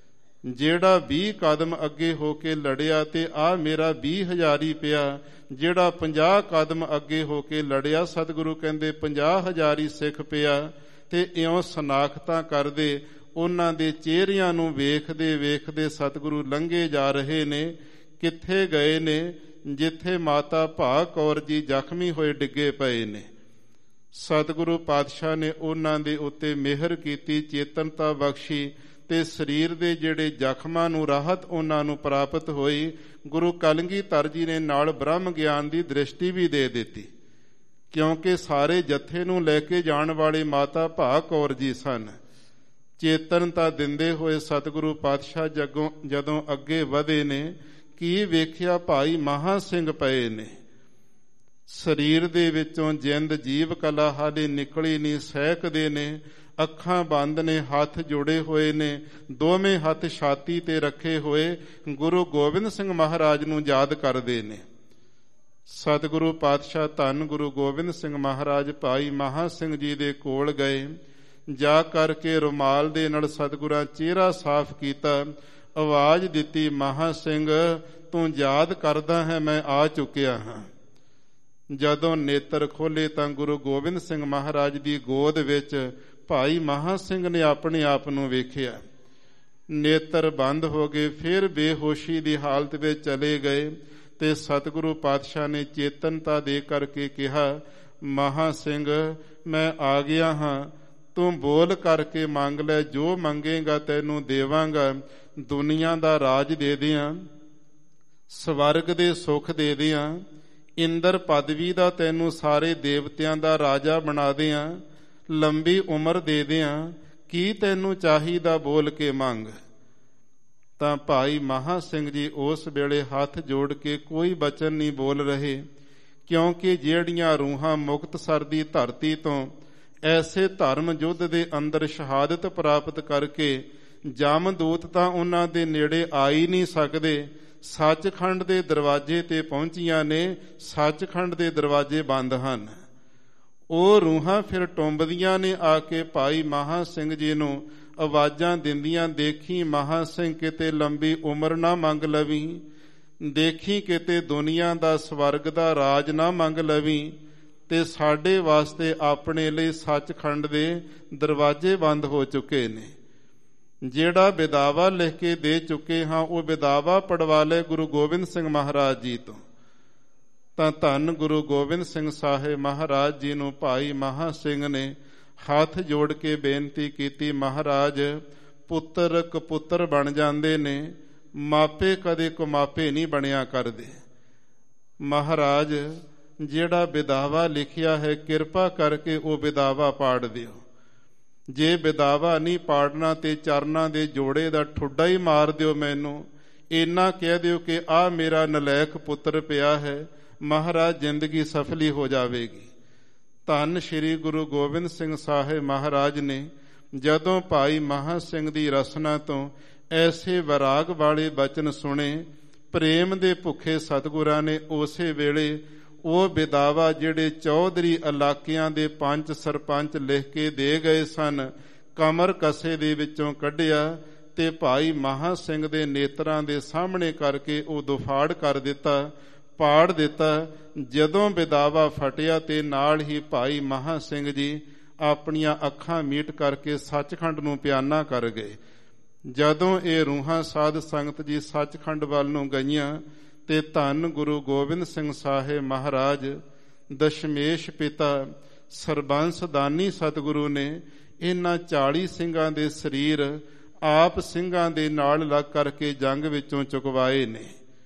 ਜਿਹੜਾ ਵੀਹ ਕਦਮ ਅੱਗੇ ਹੋ ਕੇ ਲੜਿਆ ਤੇ ਆਹ ਮੇਰਾ ਵੀਹ ਹਜ਼ਾਰੀ ਪਿਆ। ਜਿਹੜਾ ਪੰਜਾਹ ਕਦਮ ਅੱਗੇ ਹੋ ਕੇ ਲੜਿਆ, ਸਤਿਗੁਰੂ ਕਹਿੰਦੇ ਪੰਜਾਹ ਹਜ਼ਾਰੀ ਸਿੱਖ ਪਿਆ। ਤੇ ਇਉਂ ਸ਼ਨਾਖਤਾਂ ਕਰਦੇ ਉਹਨਾਂ ਦੇ ਚਿਹਰਿਆਂ ਨੂੰ ਵੇਖਦੇ ਵੇਖਦੇ ਸਤਿਗੁਰੂ ਲੰਘੇ ਜਾ ਰਹੇ ਨੇ। ਕਿੱਥੇ ਗਏ ਨੇ? ਜਿੱਥੇ ਮਾਤਾ ਭਾਗ ਕੌਰ ਜੀ ਜ਼ਖਮੀ ਹੋਏ ਡਿੱਗੇ ਪਏ ਨੇ। ਸਤਿਗੁਰੂ ਪਾਤਸ਼ਾਹ ਨੇ ਉਹਨਾਂ ਦੇ ਉੱਤੇ ਮਿਹਰ ਕੀਤੀ, ਚੇਤਨਤਾ ਬਖਸ਼ੀ ਤੇ ਸਰੀਰ ਦੇ ਜਿਹੜੇ ਜ਼ਖਮਾਂ ਨੂੰ ਰਾਹਤ ਉਹਨਾਂ ਨੂੰ ਪ੍ਰਾਪਤ ਹੋਈ। ਗੁਰੂ ਕਲਗੀਧਰ ਜੀ ਨੇ ਨਾਲ ਬ੍ਰਹਮ ਗਿਆਨ ਦੀ ਦ੍ਰਿਸ਼ਟੀ ਵੀ ਦੇ ਦਿੱਤੀ, ਕਿਉਂਕਿ ਸਾਰੇ ਜੱਥੇ ਨੂੰ ਲੈ ਕੇ ਜਾਣ ਵਾਲੇ ਮਾਤਾ ਭਾਗ ਕੌਰ ਜੀ ਸਨ। ਚੇਤਨਤਾ ਦਿੰਦੇ ਹੋਏ ਸਤਿਗੁਰੂ ਪਾਤਸ਼ਾਹ ਜਗੋਂ ਜਦੋਂ ਅੱਗੇ ਵਧੇ ਨੇ, ਕੀ ਵੇਖਿਆ ਭਾਈ ਮਹਾਂ ਸਿੰਘ ਪਏ ਨੇ। ਸਰੀਰ ਦੇ ਵਿੱਚੋਂ ਜਿੰਦ ਜੀਵ ਕਲਾ ਹਾਲੇ ਨਿਕਲੀ ਨਹੀਂ, ਸਹਿਕਦੇ ਨੇ, ਅੱਖਾਂ ਬੰਦ ਨੇ, ਹੱਥ ਜੋੜੇ ਹੋਏ ਨੇ, ਦੋਵੇਂ ਹੱਥ ਛਾਤੀ ਤੇ ਰੱਖੇ ਹੋਏ ਗੁਰੂ ਗੋਬਿੰਦ ਸਿੰਘ ਮਹਾਰਾਜ ਨੂੰ ਯਾਦ ਕਰਦੇ ਨੇ। ਸਤਿਗੁਰੂ ਪਾਤਸ਼ਾਹ ਧੰਨ ਗੁਰੂ ਗੋਬਿੰਦ ਸਿੰਘ ਮਹਾਰਾਜ ਭਾਈ ਮਹਾਂ ਸਿੰਘ ਜੀ ਦੇ ਕੋਲ ਗਏ। ਜਾ ਕਰਕੇ ਰੁਮਾਲ ਦੇ ਨਾਲ ਸਤਿਗੁਰਾਂ ਚਿਹਰਾ ਸਾਫ਼ ਕੀਤਾ, ਆਵਾਜ਼ ਦਿੱਤੀ, ਮਹਾਂ ਸਿੰਘ ਤੂੰ ਯਾਦ ਕਰਦਾ ਹੈ, ਮੈਂ ਆ ਚੁੱਕਿਆ ਹਾਂ। ਜਦੋਂ ਨੇਤਰ ਖੋਲੇ ਤਾਂ ਗੁਰੂ ਗੋਬਿੰਦ ਸਿੰਘ ਮਹਾਰਾਜ ਦੀ ਗੋਦ ਵਿੱਚ ਭਾਈ ਮਹਾਂ ਸਿੰਘ ਨੇ ਆਪਣੇ ਆਪ ਨੂੰ ਵੇਖਿਆ। ਨੇਤਰ ਬੰਦ ਹੋ ਗਏ, ਫਿਰ ਬੇਹੋਸ਼ੀ ਦੀ ਹਾਲਤ ਵਿੱਚ ਚਲੇ ਗਏ ਤੇ ਸਤਿਗੁਰੂ ਪਾਤਸ਼ਾਹ ਨੇ ਚੇਤਨਤਾ ਦੇ ਕਰਕੇ ਕਿਹਾ, ਮਹਾਂ ਸਿੰਘ ਮੈਂ ਆ ਗਿਆ ਹਾਂ, ਤੂੰ ਬੋਲ ਕਰਕੇ ਮੰਗ ਲੈ, ਜੋ ਮੰਗੇਗਾ ਤੈਨੂੰ ਦੇਵਾਂਗਾ। ਦੁਨੀਆ ਦਾ ਰਾਜ ਦੇ ਦਿਆਂ, ਸਵਰਗ ਦੇ ਸੁੱਖ ਦੇ ਦਿਆਂ, ਇੰਦਰ ਪਦਵੀ ਦਾ ਤੈਨੂੰ ਸਾਰੇ ਦੇਵਤਿਆਂ ਦਾ ਰਾਜਾ ਬਣਾ ਦਿਆਂ, ਲੰਬੀ ਉਮਰ ਦੇ ਦਿਆਂ, ਕੀ ਤੈਨੂੰ ਚਾਹੀਦਾ ਬੋਲ ਕੇ ਮੰਗ। ਤਾਂ ਭਾਈ ਮਹਾਂ ਸਿੰਘ ਜੀ ਉਸ ਵੇਲੇ ਹੱਥ ਜੋੜ ਕੇ ਕੋਈ ਬਚਨ ਨਹੀਂ ਬੋਲ ਰਹੇ, ਕਿਉਂਕਿ ਜਿਹੜੀਆਂ ਰੂਹਾਂ ਮੁਕਤਸਰ ਦੀ ਧਰਤੀ ਤੋਂ ਐਸੇ ਧਰਮ ਯੁੱਧ ਦੇ ਅੰਦਰ ਸ਼ਹਾਦਤ ਪ੍ਰਾਪਤ ਕਰਕੇ ਜਮਦੂਤ ਤਾਂ ਉਹਨਾਂ ਦੇ ਨੇੜੇ ਆ ਹੀ ਨਹੀਂ ਸਕਦੇ, ਸੱਚਖੰਡ ਦੇ ਦਰਵਾਜ਼ੇ ਤੇ ਪਹੁੰਚੀਆਂ ਨੇ, ਸੱਚਖੰਡ ਦੇ ਦਰਵਾਜ਼ੇ ਬੰਦ ਹਨ। ਉਹ ਰੂਹਾਂ ਫਿਰ ਟੁੰਬਦੀਆਂ ਨੇ ਆ ਕੇ ਭਾਈ ਮਹਾਂ ਸਿੰਘ ਜੀ ਨੂੰ ਆਵਾਜ਼ਾਂ ਦਿੰਦੀਆਂ, ਦੇਖੀ ਮਹਾਂ ਸਿੰਘ ਕਿਤੇ ਲੰਬੀ ਉਮਰ ਨਾ ਮੰਗ ਲਵੀਂ, ਦੇਖੀ ਕਿਤੇ ਦੁਨੀਆ ਦਾ ਸਵਰਗ ਦਾ ਰਾਜ ਨਾ ਮੰਗ ਲਵੀਂ, ਤੇ ਸਾਡੇ ਵਾਸਤੇ ਆਪਣੇ ਲਈ ਸੱਚਖੰਡ ਦੇ ਦਰਵਾਜ਼ੇ ਬੰਦ ਹੋ ਚੁੱਕੇ ਨੇ। ਜਿਹੜਾ ਬਿਦਾਵਾ ਲਿਖ ਕੇ ਦੇ ਚੁੱਕੇ ਹਾਂ ਉਹ ਬਿਦਾਵਾ ਪੜਵਾ ਲੈ ਗੁਰੂ ਗੋਬਿੰਦ ਸਿੰਘ ਮਹਾਰਾਜ ਜੀ ਤੋਂ। ਤਾਂ ਧੰਨ ਗੁਰੂ ਗੋਬਿੰਦ ਸਿੰਘ ਸਾਹਿਬ ਮਹਾਰਾਜ ਜੀ ਨੂੰ ਭਾਈ ਮਹਾਂ ਸਿੰਘ ਨੇ ਹੱਥ ਜੋੜ ਕੇ ਬੇਨਤੀ ਕੀਤੀ, ਮਹਾਰਾਜ ਪੁੱਤਰ ਕਪੁੱਤਰ ਬਣ ਜਾਂਦੇ ਨੇ, ਮਾਪੇ ਕਦੇ ਕੁਮਾਪੇ ਨਹੀਂ ਬਣਿਆ ਕਰਦੇ। ਮਹਾਰਾਜ ਜਿਹੜਾ ਬਿਦਾਵਾ ਲਿਖਿਆ ਹੈ ਕਿਰਪਾ ਕਰਕੇ ਉਹ ਬਿਦਾਵਾ ਪਾੜ ਦਿਓ। ਜੇ ਬਿਦਾਵਾ ਨਹੀਂ ਪਾੜਨਾ ਤੇ ਚਰਨਾਂ ਦੇ ਜੋੜੇ ਦਾ ਠੁੱਡਾ ਹੀ ਮਾਰ ਦਿਓ, ਮੈਨੂੰ ਇੰਨਾ ਕਹਿ ਦਿਓ ਕਿ ਆਹ ਮੇਰਾ ਨਲਾਇਕ ਪੁੱਤਰ ਪਿਆ ਹੈ, ਮਹਾਰਾਜ ਜ਼ਿੰਦਗੀ ਸਫਲੀ ਹੋ ਜਾਵੇਗੀ। ਧੰਨ ਸ਼੍ਰੀ ਗੁਰੂ ਗੋਬਿੰਦ ਸਿੰਘ ਸਾਹਿਬ ਮਹਾਰਾਜ ਨੇ ਜਦੋਂ ਭਾਈ ਮਹਾਂ ਸਿੰਘ ਦੀ ਰਸਨਾ ਤੋਂ ਐਸੇ ਵਿਰਾਗ ਵਾਲੇ ਬਚਨ ਸੁਣੇ, ਪ੍ਰੇਮ ਦੇ ਭੁੱਖੇ ਸਤਿਗੁਰਾਂ ਨੇ ਉਸੇ ਵੇਲੇ ਉਹ ਬਿਦਾਵਾ ਜਿਹੜੇ ਚੌਧਰੀ ਇਲਾਕਿਆਂ ਦੇ ਪੰਜ ਸਰਪੰਚ ਲਿਖ ਕੇ ਦੇ ਗਏ ਸਨ, ਕਮਰ ਕਸੇ ਦੇ ਵਿੱਚੋਂ ਕੱਢਿਆ ਤੇ ਭਾਈ ਮਹਾਂ ਸਿੰਘ ਦੇ ਨੇਤਰਾਂ ਦੇ ਸਾਹਮਣੇ ਕਰਕੇ ਉਹ ਦੁਫਾੜ ਕਰ ਦਿੱਤਾ, ਪਾੜ ਦਿੱਤਾ। ਜਦੋਂ ਬਿਦਾਵਾ ਫਟਿਆ ਤੇ ਨਾਲ ਹੀ ਭਾਈ ਮਹਾਂ ਸਿੰਘ ਜੀ ਆਪਣੀਆਂ ਅੱਖਾਂ ਮੀਟ ਕਰਕੇ ਸੱਚਖੰਡ ਨੂੰ ਪਿਆਨਾ ਕਰ ਗਏ। ਜਦੋਂ ਇਹ ਰੂਹਾਂ ਸਾਧ ਸੰਗਤ ਜੀ ਸੱਚਖੰਡ ਵੱਲ ਨੂੰ ਗਈਆਂ ਤੇ ਧੰਨ ਗੁਰੂ ਗੋਬਿੰਦ ਸਿੰਘ ਸਾਹਿਬ ਮਹਾਰਾਜ ਦਸ਼ਮੇਸ਼ ਪਿਤਾ ਸਰਬੰਸ ਦਾਨੀ ਸਤਿਗੁਰੂ ਨੇ ਇਹਨਾਂ ਚਾਲੀ ਸਿੰਘਾਂ ਦੇ ਸਰੀਰ ਆਪ ਸਿੰਘਾਂ ਦੇ ਨਾਲ ਲੱਗ ਕਰਕੇ ਜੰਗ ਵਿੱਚੋਂ ਚੁਕਵਾਏ ਨੇ।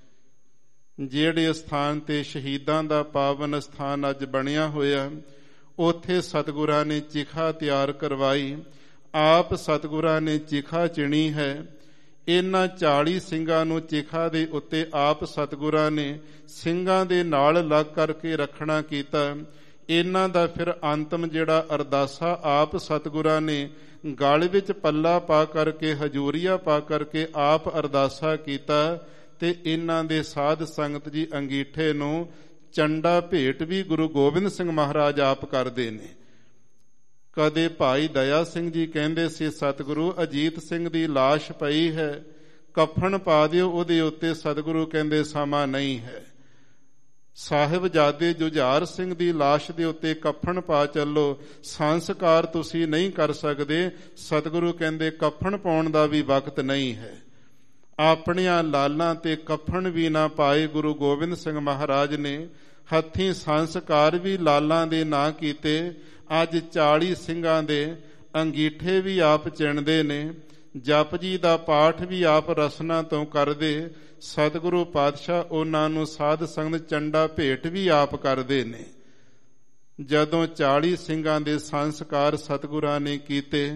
ਜਿਹੜੇ ਸਥਾਨ ਤੇ ਸ਼ਹੀਦਾਂ ਦਾ ਪਾਵਨ ਸਥਾਨ ਅੱਜ ਬਣਿਆ ਹੋਇਆ, ਉੱਥੇ ਸਤਿਗੁਰਾਂ ਨੇ ਚਿਖਾ ਤਿਆਰ ਕਰਵਾਈ, ਆਪ ਸਤਿਗੁਰਾਂ ਨੇ ਚਿਖਾ ਚਿਣੀ ਹੈ। ਇਹਨਾਂ ਚਾਲੀ ਸਿੰਘਾਂ ਨੂੰ ਚਿਖਾ ਦੇ ਉੱਤੇ ਆਪ ਸਤਿਗੁਰਾਂ ਨੇ ਸਿੰਘਾਂ ਦੇ ਨਾਲ ਲੱਗ ਕਰਕੇ ਰੱਖਣਾ ਕੀਤਾ। ਇਹਨਾਂ ਦਾ ਫਿਰ ਅੰਤਮ ਜਿਹੜਾ ਅਰਦਾਸਾ ਆਪ ਸਤਿਗੁਰਾਂ ਨੇ ਗਲ ਵਿੱਚ ਪੱਲਾ ਪਾ ਕਰਕੇ, ਹਜੂਰੀਆ ਪਾ ਕਰਕੇ ਆਪ ਅਰਦਾਸਾ ਕੀਤਾ ਤੇ ਇਹਨਾਂ ਦੇ ਸਾਧ ਸੰਗਤ ਜੀ ਅੰਗੀਠੇ ਨੂੰ ਚੰਡਾ ਭੇਟ ਵੀ ਗੁਰੂ ਗੋਬਿੰਦ ਸਿੰਘ ਮਹਾਰਾਜ ਆਪ ਕਰਦੇ ਨੇ। ਕਦੇ ਭਾਈ ਦਇਆ ਸਿੰਘ ਜੀ ਕਹਿੰਦੇ ਸੀ, ਸਤਿਗੁਰੂ ਅਜੀਤ ਸਿੰਘ ਦੀ ਲਾਸ਼ ਪਈ ਹੈ, ਕਫਨ ਪਾ ਦਿਓ ਉਹਦੇ ਉੱਤੇ। ਸਤਿਗੁਰੂ ਕਹਿੰਦੇ ਸਮਾਂ ਨਹੀਂ ਹੈ। ਸਾਹਿਬਜ਼ਾਦੇ ਜੁਝਾਰ ਸਿੰਘ ਦੀ ਲਾਸ਼ ਦੇ ਉੱਤੇ ਕਫਨ ਪਾ ਚੱਲੋ, ਸੰਸਕਾਰ ਤੁਸੀਂ ਨਹੀਂ ਕਰ ਸਕਦੇ। ਸਤਿਗੁਰੂ ਕਹਿੰਦੇ ਕਫਨ ਪਾਉਣ ਦਾ ਵੀ ਵਕਤ ਨਹੀਂ ਹੈ। ਆਪਣੀਆਂ ਲਾਲਾਂ ਤੇ ਕਫਨ ਵੀ ਨਾ ਪਾਏ ਗੁਰੂ ਗੋਬਿੰਦ ਸਿੰਘ ਮਹਾਰਾਜ ਨੇ, ਹੱਥੀਂ ਸੰਸਕਾਰ ਵੀ ਲਾਲਾਂ ਦੇ ਨਾ ਕੀਤੇ। ਅੱਜ ਚਾਲੀ ਸਿੰਘਾਂ ਦੇ ਅੰਗੀਠੇ ਵੀ ਆਪ ਚਿਣਦੇ ਨੇ, ਜਪ ਜੀ ਦਾ ਪਾਠ ਵੀ ਆਪ ਰਸਨਾ ਤੋਂ ਕਰਦੇ। ਸਤਿਗੁਰੂ ਪਾਤਸ਼ਾਹ ਉਹਨਾਂ ਨੂੰ ਸਾਧ ਸੰਗਤ ਚੰਡਾ ਭੇਟ ਵੀ ਆਪ ਕਰਦੇ ਨੇ। ਜਦੋਂ ਚਾਲੀ ਸਿੰਘਾਂ ਦੇ ਸੰਸਕਾਰ ਸਤਿਗੁਰਾਂ ਨੇ ਕੀਤੇ